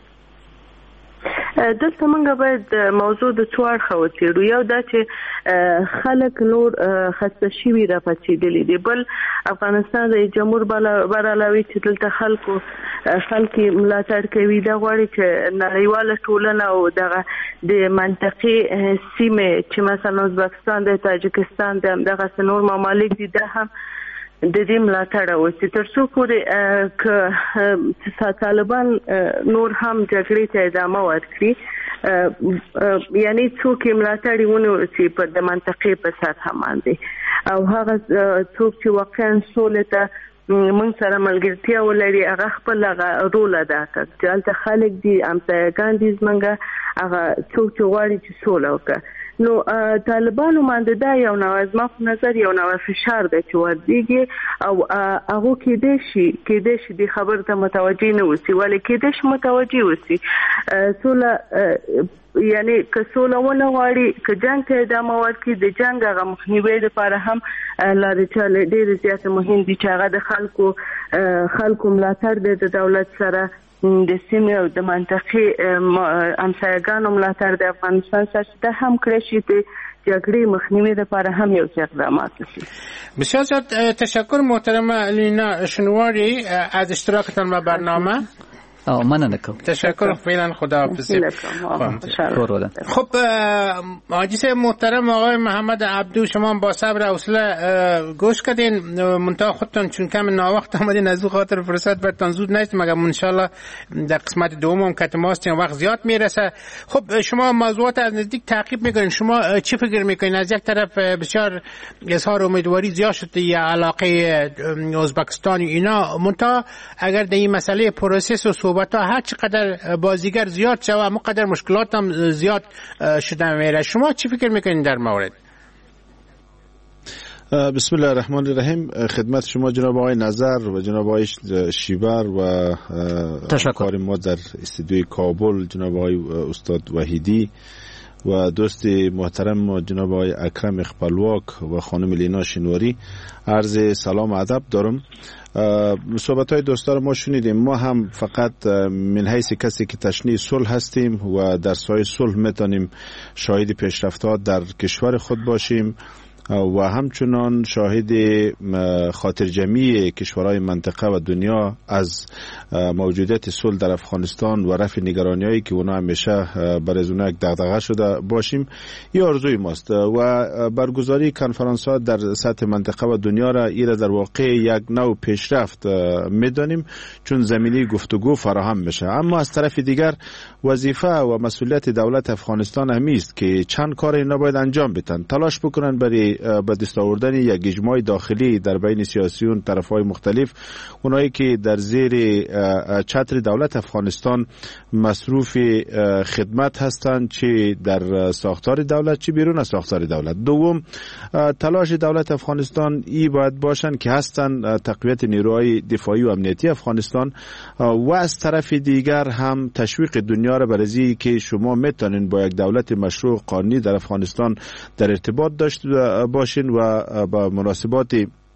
دلته موږ باید موضوع د څو اړخه وڅېړو. یو دا چې خلک نور خسته شوي راپاڅېدلي دي. بل افغانستان رئیس جمهور برالاوي چې دلته خلکو ملاتړ کوي. دا غواړي چې نړیواله ټولنه او دغه د منطقې سیمې چې مثلا ازبکستان د تاجکستان د همدغه نور ممالک دي دا هم د دې ملاتړ وکړي تر څو پورې چې طالبان نور هم جګړې ته ادامه ورکړي یعنی څوک ملاتړ ونه چې په د منطقې په سطح باندې او هغه څوک چې واقعا سولې ته موږ سره ملګرتیا ولري هغه خپل رول ادا کوي. چې خلک دي امتیاګان دي زمونږ هغه څوک چې غواړي چې سوله وکړي. نو طالبانو باندې دا یو نوع زما په نظر یو نوع فشار دی چې وردیږي او هغه کېدې شي د خبر ته متوجي نه وسی ولې کېدې شي متوجي وسی سوله یعنی که سوله ونه غواړي که جنگ ته ادامه ورکړي د جنگ هغه مخنیوي لپاره هم لارې چارې ډېرې زیاتې مهم دي چې هغه د خلکو ملاتړ دی د دولت سره د سیمې او د منطقې همسایه‌ګانو ملاتړ د افغانستان سره دا هم کړی شي د جګړې مخنیوي لپاره هم یو څه اقدامات وشي. بسیار زیاد تشکر محترمه لینا شنواری از اشتراکتان و برنامه. مننه کوم. تشکر فعلا خداحافظی. خب حاجی صاحب محترم آقای محمد عبدو شما با صبر و حوصله گوش کردین منتها خودتون چون کم ناوقت آمدین از او خاطر فرصت برتان زود نیست مگر ان شاء الله در قسمت دوم هم که تماس وقت زیاد میرسه. خب شما موضوعات از نزدیک تعقیب میکنین شما چی فکر میکنین؟ از یک طرف بسیار اظهار امیدواری زیاد شده یا علاقه ازبکستان اینا منتها اگر در این مسئله پروسس و صحبت هر چقدر بازیگر زیاد شوه مقدر مشکلات هم زیاد شده میره. شما چی فکر میکنین در مورد؟ بسم الله الرحمن الرحیم. خدمت شما جناب آقای نظر و جناب آقای شیبر و کار ما در استودیوی کابل جناب آقای استاد وحیدی و دوست محترم جناب آقای اکرم اخپلواک و خانم لینا شنواری عرض سلام و ادب دارم. صحبت های دوستان ما شنیدیم. ما هم فقط من حیث کسی که تشنی صلح هستیم و در سایه صلح میتونیم شاهد پیشرفت‌ها در کشور خود باشیم و همچنان شاهد خاطر جمعی کشورهای منطقه و دنیا از موجودیت صلح در افغانستان و رفع نگرانی‌هایی که اونا همیشه برای از اونا یک دغدغه شده باشیم. این آرزوی ماست و برگزاری کنفرانس‌ها در سطح منطقه و دنیا را ایره در واقع یک نوع پیشرفت میدانیم چون زمینه گفتگو فراهم میشه. اما از طرف دیگر وظیفه و مسئولیت دولت افغانستان همی است که چند کار اینا باید انجام بدن، تلاش بکنن برای به دست آوردن یک اجماع داخلی در بین سیاسیون طرفهای مختلف، اونایی که در زیر چتر دولت افغانستان مصروف خدمت هستند چه در ساختار دولت چه بیرون از ساختار دولت. دوم تلاش دولت افغانستان ای باید باشن که هستن تقویت نیروهای دفاعی و امنیتی افغانستان و از طرف دیگر هم تشویق دنیا را برای که شما میتونین با یک دولت مشروع قانونی در افغانستان در ارتباط داشته باشین و با مناسبات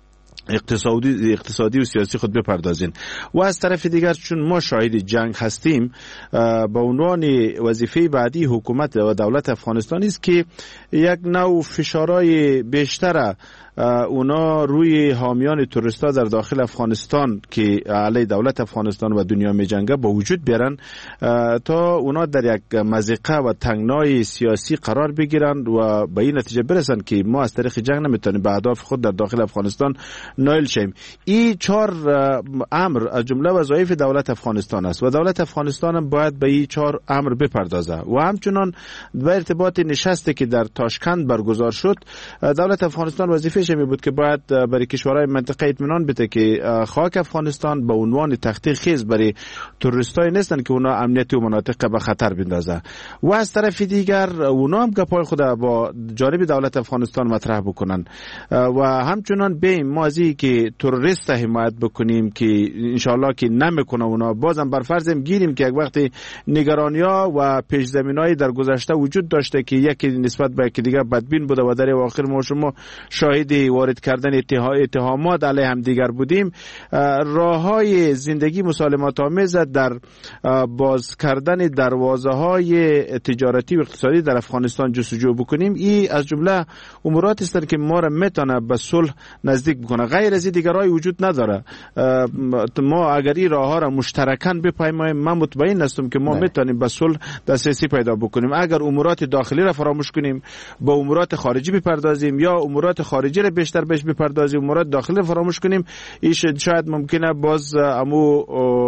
اقتصادی و سیاسی خود بپردازین. و از طرف دیگر چون ما شاهد جنگ هستیم با عنوان وظیفه بعدی حکومت و دولت افغانستان است که یک نوع فشارهای بیشتر اونا روی حامیان تروریستا در داخل افغانستان که علیه دولت افغانستان و دنیا می جنگه با وجود بیارن تا اونا در یک مضیقه و تنگنای سیاسی قرار بگیرن و به این نتیجه برسن که ما از طریق جنگ نمیتونیم به اهداف خود در داخل افغانستان نائل شیم. این 4 امر از جمله وظایف دولت افغانستان است و دولت افغانستان هم باید به این 4 امر بپردازه. و همچنان به ارتباط نشستی که در تاشکند برگزار شد دولت افغانستان وظیفه می بود که باید برای کشورهای منطقه اطمینان بده که خاک افغانستان به عنوان تخته خیز برای تروریستای نیستن که اونا امنیتی و مناطق به خطر بندازه. و از طرف دیگر اونا هم گپای خود با جانب دولت افغانستان مطرح بکنن و همچنان بیم مازی که تروریست حمایت بکنیم که انشالله که نمیکنه اونا. بازم بر فرضم گیریم که یک وقتی نگرانی‌ها و پیش زمینه‌ای در گذشته وجود داشته که یکی نسبت به یکی دیگر بدبین بوده و در آخر ما شما شاهد وارد کردن اتهامات علیه هم دیگر بودیم. راههای زندگی مسالمت آمیز در باز کردن دروازه‌های تجارتی و اقتصادی در افغانستان جستجو بکنیم. این از جمله امورات است که ما را میتونه به صلح نزدیک بکنه. غیر از این دیگر راهی وجود نداره. ما اگر این راهها را مشترکاً بپیماییم من مطمئن هستم که ما میتونیم به صلح دسترسی پیدا بکنیم. اگر امورات داخلی را فراموش کنیم با امورات خارجی بپردازیم یا امورات خارجی تکنولوژی را بیشتر بهش بپردازیم، مورد داخل فراموش کنیم. ایش شاید ممکنه باز امو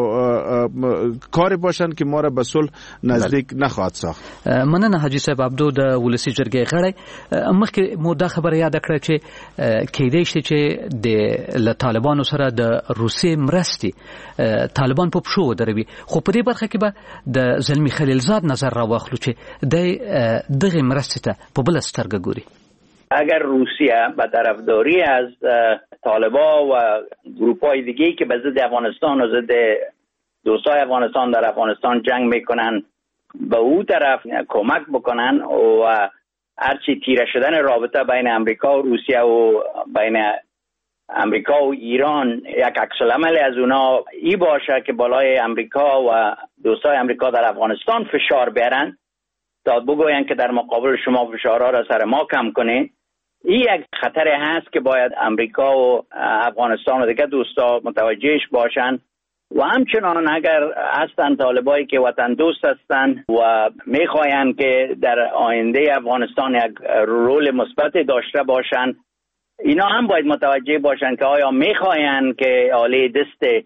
کار باشن که ما را به صلح نزدیک نخواهد ساخت. مننه حاجی صاحب عبدو د ولسی جرګې غړی. مخکې مو دا خبره یاد کړه چې کېدای شي چې د طالبانو سره د روسیې مرستې طالبان په پښو ودروي، خو په دې برخه کې به د زلمی خلیلزاد نظر راواخلو چې دغه مرستې ته په بل سترګه ګوري. اگر روسیه به طرفداری از طالبان و گروپ‌های دیگه‌ای که به ضد افغانستان و ضد دوستای افغانستان در افغانستان جنگ میکنن به او طرف کمک بکنن و هرچی تیره شدن رابطه بین امریکا و روسیه و بین امریکا و ایران یک عکس العمل از اونا ای باشه که بالای امریکا و دوستای امریکا در افغانستان فشار بیارن تا بگوین که در مقابل شما فشارها را سر ما کم کنه، این یک خطر هست که باید امریکا و افغانستان و دیگه دوستا متوجهش باشن. و همچنان اگر هستن طالبایی که وطن دوست هستن و میخواین که در آینده افغانستان یک رول مثبت داشته باشن، اینا هم باید متوجه باشن که آیا میخواین که آله دست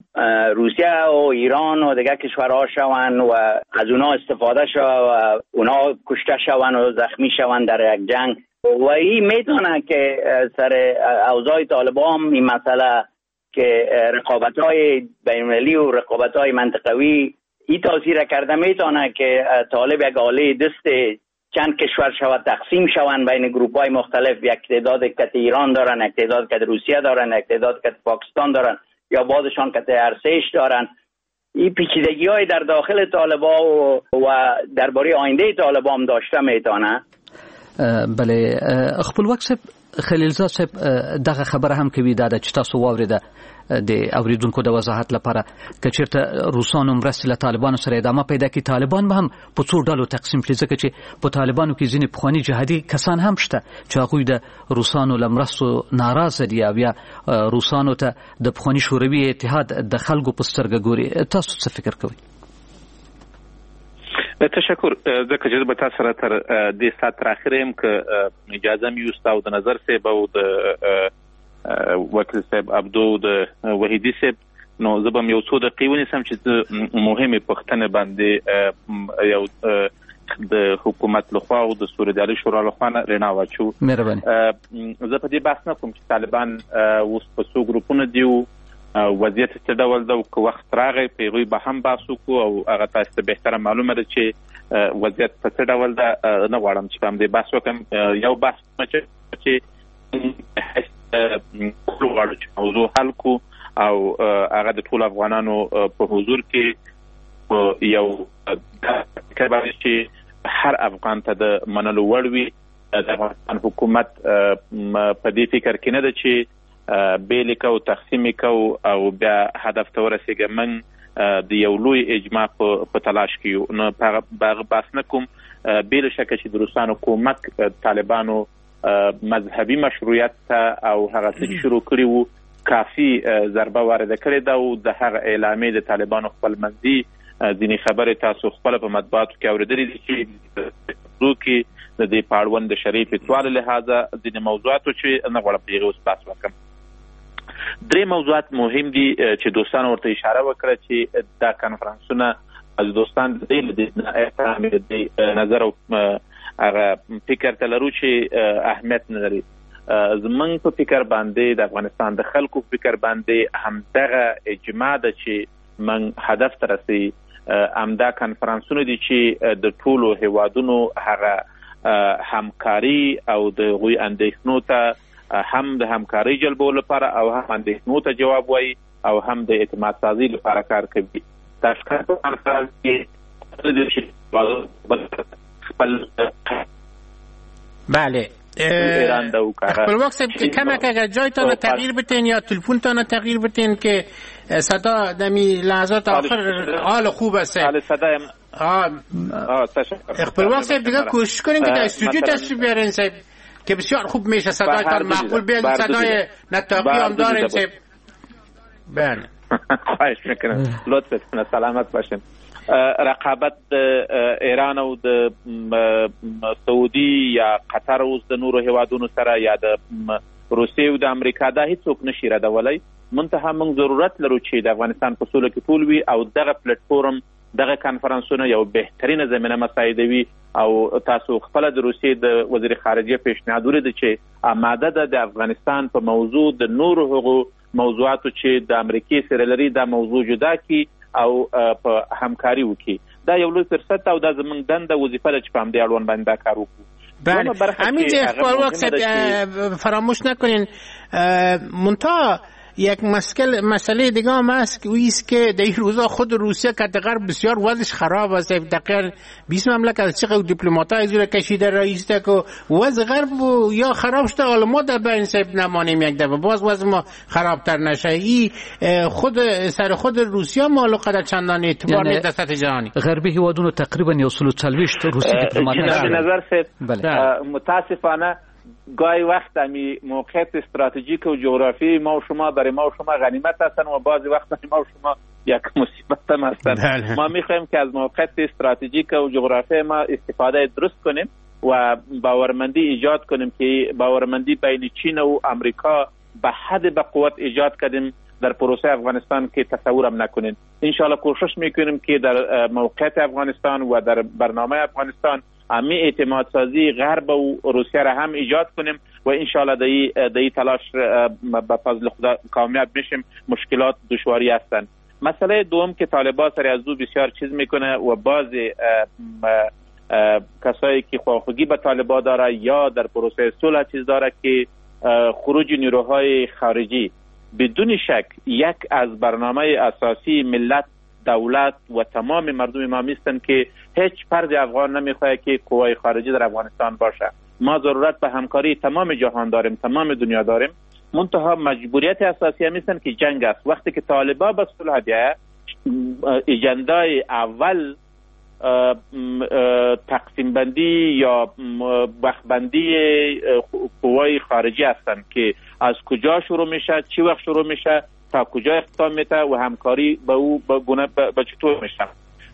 روسیه و ایران و دیگه کشورها شون و از اونا استفاده شو و اونا کشته شون و زخمی شون در یک جنگ. و این میتونه که سر اوضاع طالبان این مسئله که رقابت‌های بین‌المللی و رقابت‌های منطقوی این تاثیر کرده میتونه که طالب یک آله دست چند کشور شود تقسیم شوند بین گروه‌های مختلف، یک تعداد کت ایران دارن، یک تعداد کت روسیه دارن، یک تعداد کت پاکستان دارن یا بعضشان کت ارسش دارن. این پیچیدگی‌های در داخل طالبان و درباره آینده طالبان داشته میتونه. بله خپلواک صاحب خلیلزاد صاحب دغه خبره هم کوي دا چې تاسو واوریده د اوریدونکو د وضاحت لپاره که چیرته روسانو مرستې له طالبانو سره ادامه پیدا کړي، طالبان به هم په څو ډلو تقسیم کړي، ځکه چې په طالبانو کې ځینې پخواني جهادي کسان هم شته چې هغوی د روسانو له مرستو ناراضه دي او بیا روسانو ته د پخواني شوروي اتحاد د خلکو په سترګه ګوري. تاسو څه فکر کوئ؟ تشکر. ځکه چې به تاسو سره تر دې ساعت تر اخره هم که اجازه مې یوستا او د نظر صاحب او د وکیل صاحب عبدو د وحیدي صاحب، نو زه به یو څو دقیقې ونیسم چې مهمې پوښتنې باندې یو د حکومت لخوا او د سوریالي شورا لخوا رڼا واچو. مهرباني. زه په دې بحث نه کوم چې طالبان اوس په څو ګروپونو دي او وضعیت څه ډول ده او که وخت راغی په هغوی به هم بحث وکړو او هغه تاسو ته بهتره معلومه ده چې وضعیت په څه ډول ده. نه غواړم چې په همدې بحث وکړم. یو بحث چې ټول غواړو چې موضوع حل کړو او هغه د ټولو افغانانو په حضور کې یو کباوي چې هر افغان ته د منلو وړ وي. د افغانستان حکومت په دې فکر کې نه ده چې بیل کو تقسیم کو او بیا هدف ته ورسېږي. من د یو لوی اجماع په تلاش کې نو په بحث نه کوم. بیل شکه چې د روسانو کومک طالبانو مذهبي مشروعیت ته او هغه څه شروع کړی وو کافي ضربه وارده کړې ده او د هغه اعلامیې د طالبانو خپلمنځي ځینې خبرې تاسو خپل په مطبوعاتو کې اورېدلې دي چې د دې پاړوند د شرعي فتوا له لحاظه ځینې موضوعاتو چې نه غواړم په هغې اوس بحث وکړم. درې موضوعات مهم دي چې دوستان ورته اشاره وکړه چې دا کنفرانسونه از دوستان د دې احترام د نظر او هغه فکر ته لرو چې اهمیت نه لري. زمونږ په فکر باندې د افغانستان د خلکو فکر باندې همدغه اجماع ده چې من هدف ته رسي. همدا کنفرانسونه دي چې د ټولو هیوادونو هغه همکاري او د غوی اندېښنو ته هم د همکاري جلبولو لپاره او هم اندېښنو ته جواب وایي او هم د اعتماد سازي لپاره کار کوي. تاسو بله خپلواک صاحب که کمک اگر جایتان رو تغییر بتین یا تلفونتان تغییر بتین که صدا دمی لحظات آخر حال خوب است. خپلواک صاحب دیگه کوشش کنین که در استودیو تشریف بیارین صاحب که بسیار خوب میشه صدایتان معقول بیاد. صدای نطاقی هم دارین صاحب. بله خواهش میکنم لطفا سلامت باشین. رقابت د ایران او د سعودي یا قطر اوس د نورو هیوادونو سره یا د روسیې او د امریکا دا هیڅوک نشي ردولی. منتها موږ ضرورت لرو چې د افغانستان په سوله کې ټول وي او دغه پلیټفورم دغه کانفرنسونه یو بهترینه زمینه مساعدوي. او تاسو خپل د روسیې د وزیر خارجه پیشنهاد ورته چې آماده ده د افغانستان په موضوع د نورو هغو موضوعاتو چې د امریکای سره لري دا موضوع جدا کی او په همکاري وکړي. دا یو لوی فرصت او دا زموږ دنده وظیفه ده چې په همدې اړوند باندې دا کار وکړو. بله همین که اخبار وقت فراموش نکنین منتها یک مسئله دیگه هم هست که اویست که در این روزا خود روسیه که غرب بسیار وضعش خراب است. دقیقا 20 مملکت از چقدر دیپلمات های زیر کشیده رئیسته که وضع غرب یا خراب شده حالا ما در بین سیب نمانیم یک دفعه باز وضع ما خرابتر نشه. این خود سر خود روسیه مالو قدر چندان اعتبار نیست در سطح جهانی. غربی هیوادونو تقریبا یو سلو چلویشت روسی دیپلمات جناب نظر سید متاسفانه گاهی وقت امی موقعیت استراتژیک و جغرافی ما و شما برای ما و شما غنیمت هستن و بعضی وقت ما و شما یک مصیبت هم هستن. ما میخوایم که از موقعیت استراتژیک و جغرافی ما استفاده درست کنیم و باورمندی ایجاد کنیم که باورمندی بین چین و امریکا به حد به قوت ایجاد کردیم در پروسه افغانستان که تصورم نکنین. انشاءالله کوشش میکنیم که در موقعیت افغانستان و در برنامه افغانستان امی اعتماد سازی غرب و روسیه را هم ایجاد کنیم و انشاءالله در این تلاش به فضل خدا کامیاب میشیم. مشکلات دشواری هستند. مسئله دوم که طالبان سر از دو بسیار چیز میکنه و بعضی کسایی که خواخوگی به طالبان داره یا در پروسه صلح چیز داره که خروج نیروهای خارجی بدون شک یک از برنامه اساسی ملت، دولت و تمام مردم ما میستند که هیچ فرد افغان نمیخواد که قوای خارجی در افغانستان باشه. ما ضرورت به همکاری تمام جهان داریم، تمام دنیا داریم. منتها مجبوریت اساسی هستند که جنگ است. وقتی که طالبان به صلح بیاید اجندای اول تقسیم بندی یا بخبندی قوای خارجی هستند که از کجا شروع میشه، چی وقت شروع میشه، تا کجا اختتام میته و همکاری به او به چطور میشه.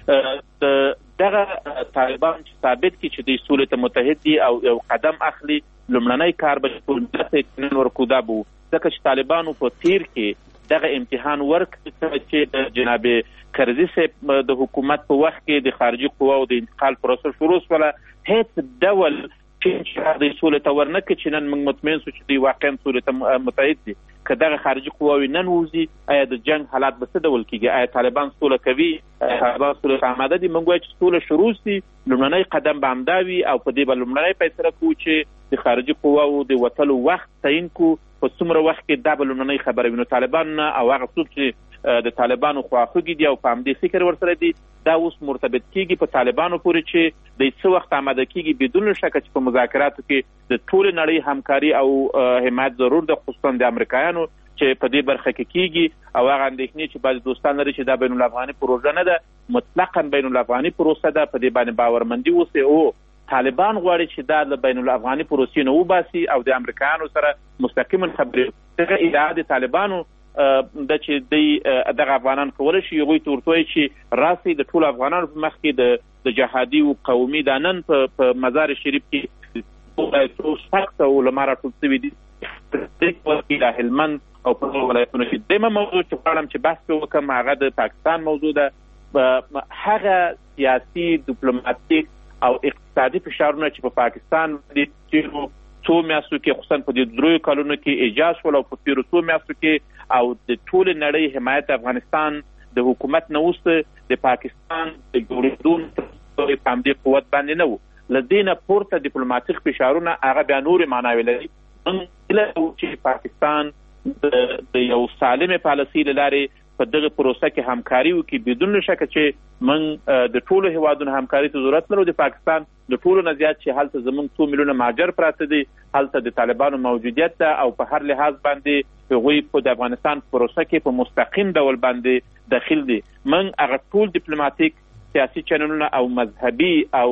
دغه طالبان ثابت کی چې د صلح متحد دي او یو قدم اخلي لمړنۍ کار به ټول نن ورکودا بو ځکه چې طالبانو په تیر کې دغه امتحان ورکړ چې د جناب کرزي صاحب د حکومت په وخت کې د خارجي قواو د انتقال پروسه شروع شوه. هیڅ ډول چې د صلح ته ورنکړي چې نن موږ مطمئن سو چې د واقعا صلح متحد دي. که دغه خارجي قواوی نن وځي آیا د جنگ حالات به څه ډول کیږي؟ آیا طالبان صلح کوي؟ طالبان صلح آماده دي؟ موږ وایو چې صلح شروع سي، لومړنی قدم به همدا وي او په دې به لومړنی فیصله کوو چې د خارجي قواو د وتلو وخت تعیین کو په څومره وخت کې دا به لومړنی خبره وي. نو طالبان او هغه څوک چې د طالبانو خواخوږي دي او په همدې فکر ورسره دي دا اوس مرتبط کیږي په طالبانو پورې چې د څه وخت آماده کیږي بدون شک چې په مذاکراتو کې د ټول نړۍ همکاري او حمایت ضرور ده، خصوصا د امریکایانو چې په دې برخه کې کیږي او هغه اندېښنې چې بعض دوستان لري چې دا بین الافغاني پروژه نه ده، مطلقاً بین الافغاني پروسه ده. په دې باندې باورمندي اوسه او طالبان غواړي چې دا د بین الافغاني پروسې نه وباسي او د امریکایانو سره مستقیما خبرې دغه اراده طالبانو د چې دغه افغانان کول شي یو تورتوي چې راسي د ټول افغانانو په مخ کې د جهادي او قومي دانن په مزار شریف کې ټول سخت او لمر ټول سوي دي د هلمند او په ولایتونو کې. دمه موضوع چې غواړم چې بحث وکم هغه د پاکستان موضوع ده. هغه سیاسي ډیپلوماټیک او اقتصادي فشارونه چې په پاکستان د څو میاشتو کې خصوصا په دې دریو کلونو کې ایجاد شول او په تیرو څو میاشتو کې او د ټول نړۍ حمایت افغانستان د حکومت نه وسته د پاکستان د جوړېدون په همدې قوت باندې نه وو. لدينا پورته ډیپلوماټیک فشارونه هغه بیا نور معنی لري. چې پاکستان د یو سالمه پالیسي لري په دغه پروسه کې همکاري وکړي بدون شک چې من د ټولو هیوادونو همکاري ته ضرورت لرو. د پاکستان د ټولو نه زیات چې هلته زمونږ 2 میلیونه مهاجر پراته دي، هلته د طالبانو موجودیت ده او په هر لحاظ باندې هغوی په د افغانستان پروسه کې په مستقیم ډول باندې داخل دي. من هغه ټول ډیپلوماټیک سیاسي چینلونه او مذهبي او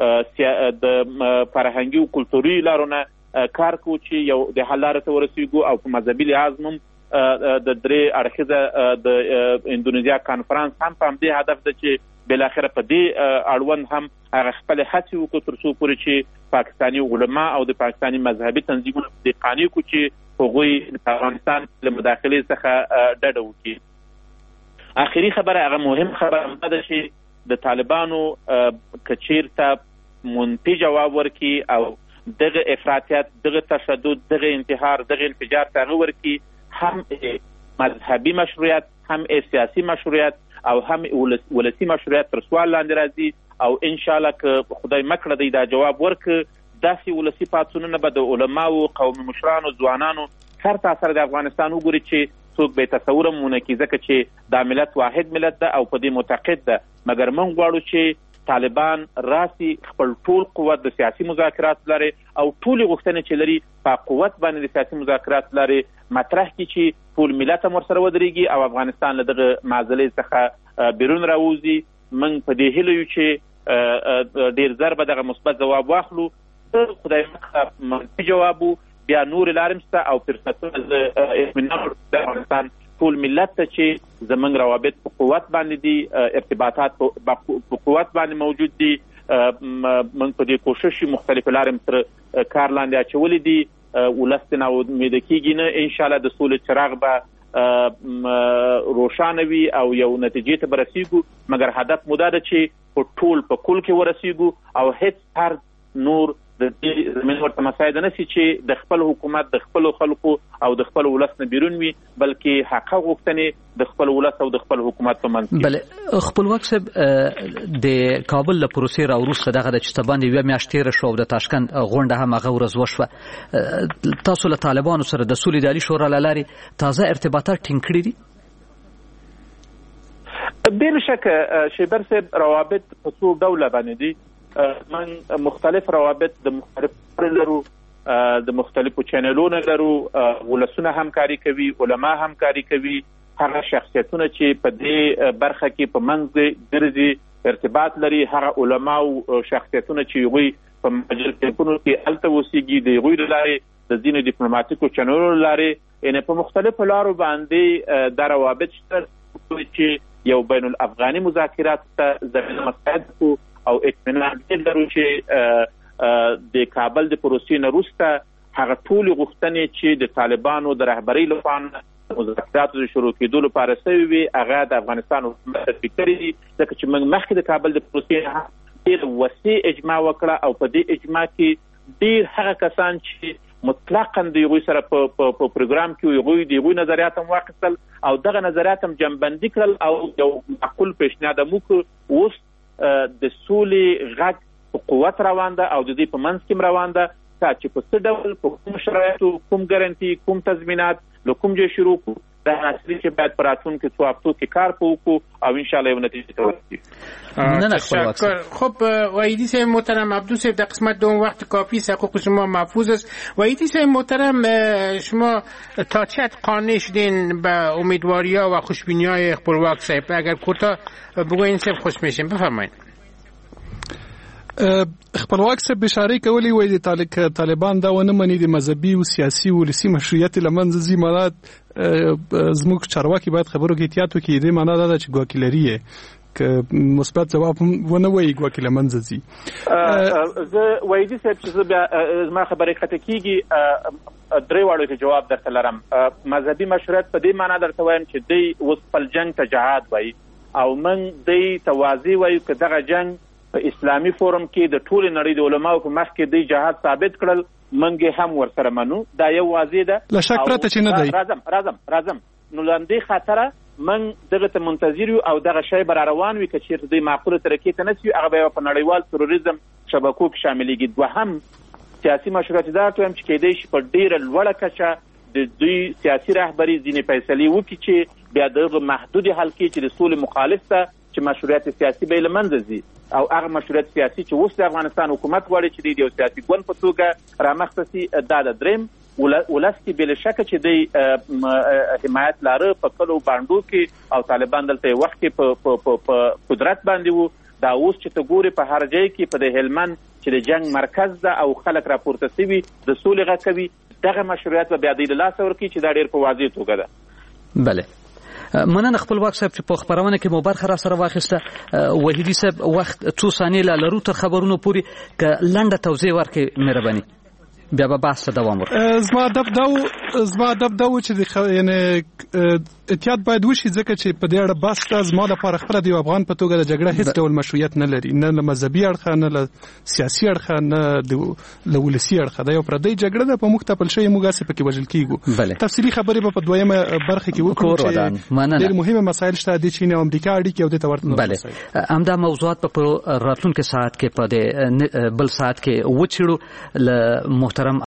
د فرهنګي او کلتوري لارونه کار کوو چې یو د حل لارې ته ورسیږو او په مذهبي لحاظ هم د درې اړخیزه د اندونیزیا کانفرنس هم په همدې هدف ده چې بالاخره په دې اړوند هم هغه خپل هڅې وکړو تر څو پورې چې پاکستاني علما او د پاکستاني مذهبي تنظیمونو دې قانع کړو چې هغوی د افغانستان له مداخلې څخه ډډه وکړي. آخري خبره هغه مهم خبره هم ده چې د طالبانو که چیرته منفي جواب ورکړي او دغه افراطیت، دغه تشدد، دغه انتحار، دغه انفجار ته هغه ورکړي، هم مذهبي مشروعیت، هم سیاسي مشروعیت او هم ولسي مشروعیت تر سوال لاندې راځي. او ان شاء الله که خدای مکړه دی دا جواب ورکړي، داسې ولسي پاڅونونه به د علماو، قومي مشرانو، ځوانانو سر تاسره د افغانستان وګوري چې څوک به تصور هم ونه کړي، ځکه چې دا ملت واحد ملت ده او په دې معتقد ده. مګر موږ غواړو چې طالبان راسي خپل ټول قوت د سیاسي مذاکرات لري او ټول غوښتنې چې لري په قوت باندې د سیاسي مذاکرات لري مطرح کړي چې ټول ملت هم ورسره ودرېږي او افغانستان له دغه معضلې څخه بیرون راوځي. موږ په دې هیله یو چې ډېر زر به دغه مثبت ځواب واخلو. خدای مکړه منفي جواب بیا نور لارې شته او فرصتونه د اطمینان د افغانستان ټول ملت ته چې زمونږ روابط په قوت باندې دي، ارتباطات په قوت باندې موجود دي. موږ په دې کوشش مختلفې لارې تر کار لاندې اچولې دي. ولس ته ناامیده کېږي نه. انشاءالله د سولې چراغ به روښانه وي او یو نتیجې ته به رسېږو. مګر هدف مو دا ده چې په ټول په کل کې ورسېږو او هیڅ فرد نور د دې زمین ورته مساعده نشي چې د خپل حکومت، د خپل خلکو او د خپل ولس نه بیرون وي، بلکې حق غوښتنې د خپل ولس او د خپل حکومت په منځ کې. بله خپلواک صاحب د کابل له پروسې راوروسته دغه د چې باندې یوه میاشت تېره شوه او د تاشکند غونډه هم هغه ورځ وشوه. تاسو له طالبانو سره د سولې د عالي شورا له لارې تازه ارتباطات ټینګ کړي دي؟ بلا شک شیبر صاحب روابط په څو ډوله باندې دي. من مختلف روابط د مختلفو لرو، د مختلفو چینلونو لرو، ولسونه همکاري کوي، علما همکاري کوي. هغه شخصیتونه چې په دې برخه کې په منځ ګرځي ارتباط لري، هغه علما او شخصیتونه چې هغوی په مجلسونو کې هلته اوسېږي، د هغوی له لارې د ځینو ډیپلوماتیکو چینلونو له لارې یعنې په مختلفو لارو باندې دا روابط شته چې یو بین الافغاني مذاکرات ته زمینه مساعد کړو او اطمینان دې لرو چې د کابل د پروسې نه وروسته هغه ټولې غوښتنې چې د طالبانو د رهبرۍ لخوا د مذاکراتو د شروع کېدو لپاره سوي وي هغه د افغانستان حکومت تطبیق کړي دي. ځکه چې موږ مخکې د کابل د پروسې نه ډېر وسیع اجماع وکړه او په دې اجماع کې ډېر هغه کسان چې مطلقاً د هغوی سره په پروګرام کې هغوی د هغوی نظریات هم واخیستل او دغه نظریات هم جمعبندي کړل او یو معقول پیشنهاد هم وکړ. اوس د سولې غږ په قوت روان ده او د دې په منځ کې روان ده چې په څه ډول، په کوم شرایطو، کوم ګارنټي، کوم تضمینات له کوم ځای شروع کړو. دا اصلي چې باید په راتلونکو څو هفتو کې کار وکړو او انشاءالله یو نتیجه ته ورسیږو. خب وحیدی صاحب محترم، عبدو صاحب در قسمت دوم وقت کافی است، حقوق شما محفوظ است. وحیدی صاحب محترم، شما تا چه حد قانع شدین به امیدواری‌ها و خوشبینی‌های خپلواک صاحب؟ اگر کوتاه بگوین صاحب خوش میشیم. بفرمایید. خپلواک صاحب بشاري کولی وای د طالبان دا ونه مني د مذهبي او سیاسي او ولسي مشروعیت لمنځه ځي. مالات زموږ چارواکي باید خبرو کې احتیاط وکړي. د معنا دا چې ګواکې لري که مثبت جواب ونه وایي ګواکې لمنځه ځي. زه وایي صاحب چې زه بیا زما خبرې خطا کیږي درې واړو کې جواب درته لرم. مذهبي مشروعیت په دې معنا درته وایم چې دی اوس خپل جنګ ته جهاد وایي او من دی توازی وایو که دغه جنګ په اسلامي فورم کې د ټول نړۍ د علماو په مخ کې د جهاد ثابت کړل، منګه هم ورسره منو. دا یو واضح ده. لا شک پرته چې نه دی. راځم نو لاندې خاطره من دغه ته منتظر یو او دغه شی بر روان وي چې چیرته د معقوله ترکیه ته نسی هغه به په نړیوال تروریزم شبکو کې شاملېږي. دوهم سیاسي مشروعیت دا هم چې کېدای شي په ډیره لوړه کچه د دوی سیاسي رهبری ځینې فیصلې وکړي چې بیا دغه محدود حلقې چې د سولې مخالف ته چې مشروعیت سیاسي به له منځه ځي او هغه مشروعیت سیاسي چې اوس د افغانستان حکومت غواړي چې د یو سیاسي ګوند په توګه رامخته سي. دا د دریم ولس کې بل شک چې د حمایت لاره په کلو باندې کې او طالبان دلته وخت کې په قدرت باندې وو. دا اوس چې ته ګوري په هر ځای کې په د هلمند چې د جنگ مرکز ده او خلک راپورته سوي د سولې غږ کوي، دغه مشروعیت به بیا د لاس ورکړي چې دا ډېر په واضح توګه ده. بله مننه خپلواک صاحب چې په خبرونه کې مو برخه را سره واخیسته. وحیدی صاحب وخت څو ثانیې لرو تر خبرونو پورې که لنډه توضیح ورکړئ مهرباني. بیا به بحث دوام ورکړو. زما ادب دا و چې یعنی اتحاد باید وشي ځکه چې په دې اړه بحث ته زما لپاره خپله د افغان په توګه د جګړه هیڅ ډول مشروعیت نه لري، نه له مذهبي اړخه، نه له سیاسي اړخه، نه له ولسي اړخه. دا یو پردی جګړه ده، په موږ تپل شوی، موږ هسې پکې وژل کېږو. تفصیلي خبرې به په دویمه برخه کې وکړو چې ډېر مهمه مسایل شته د چین او امریکا اړیکې او دې ته ورته مسایل. همدا موضوعات په راتلونکي ساعت کې په بل ساعت کې وڅېړو. له محترم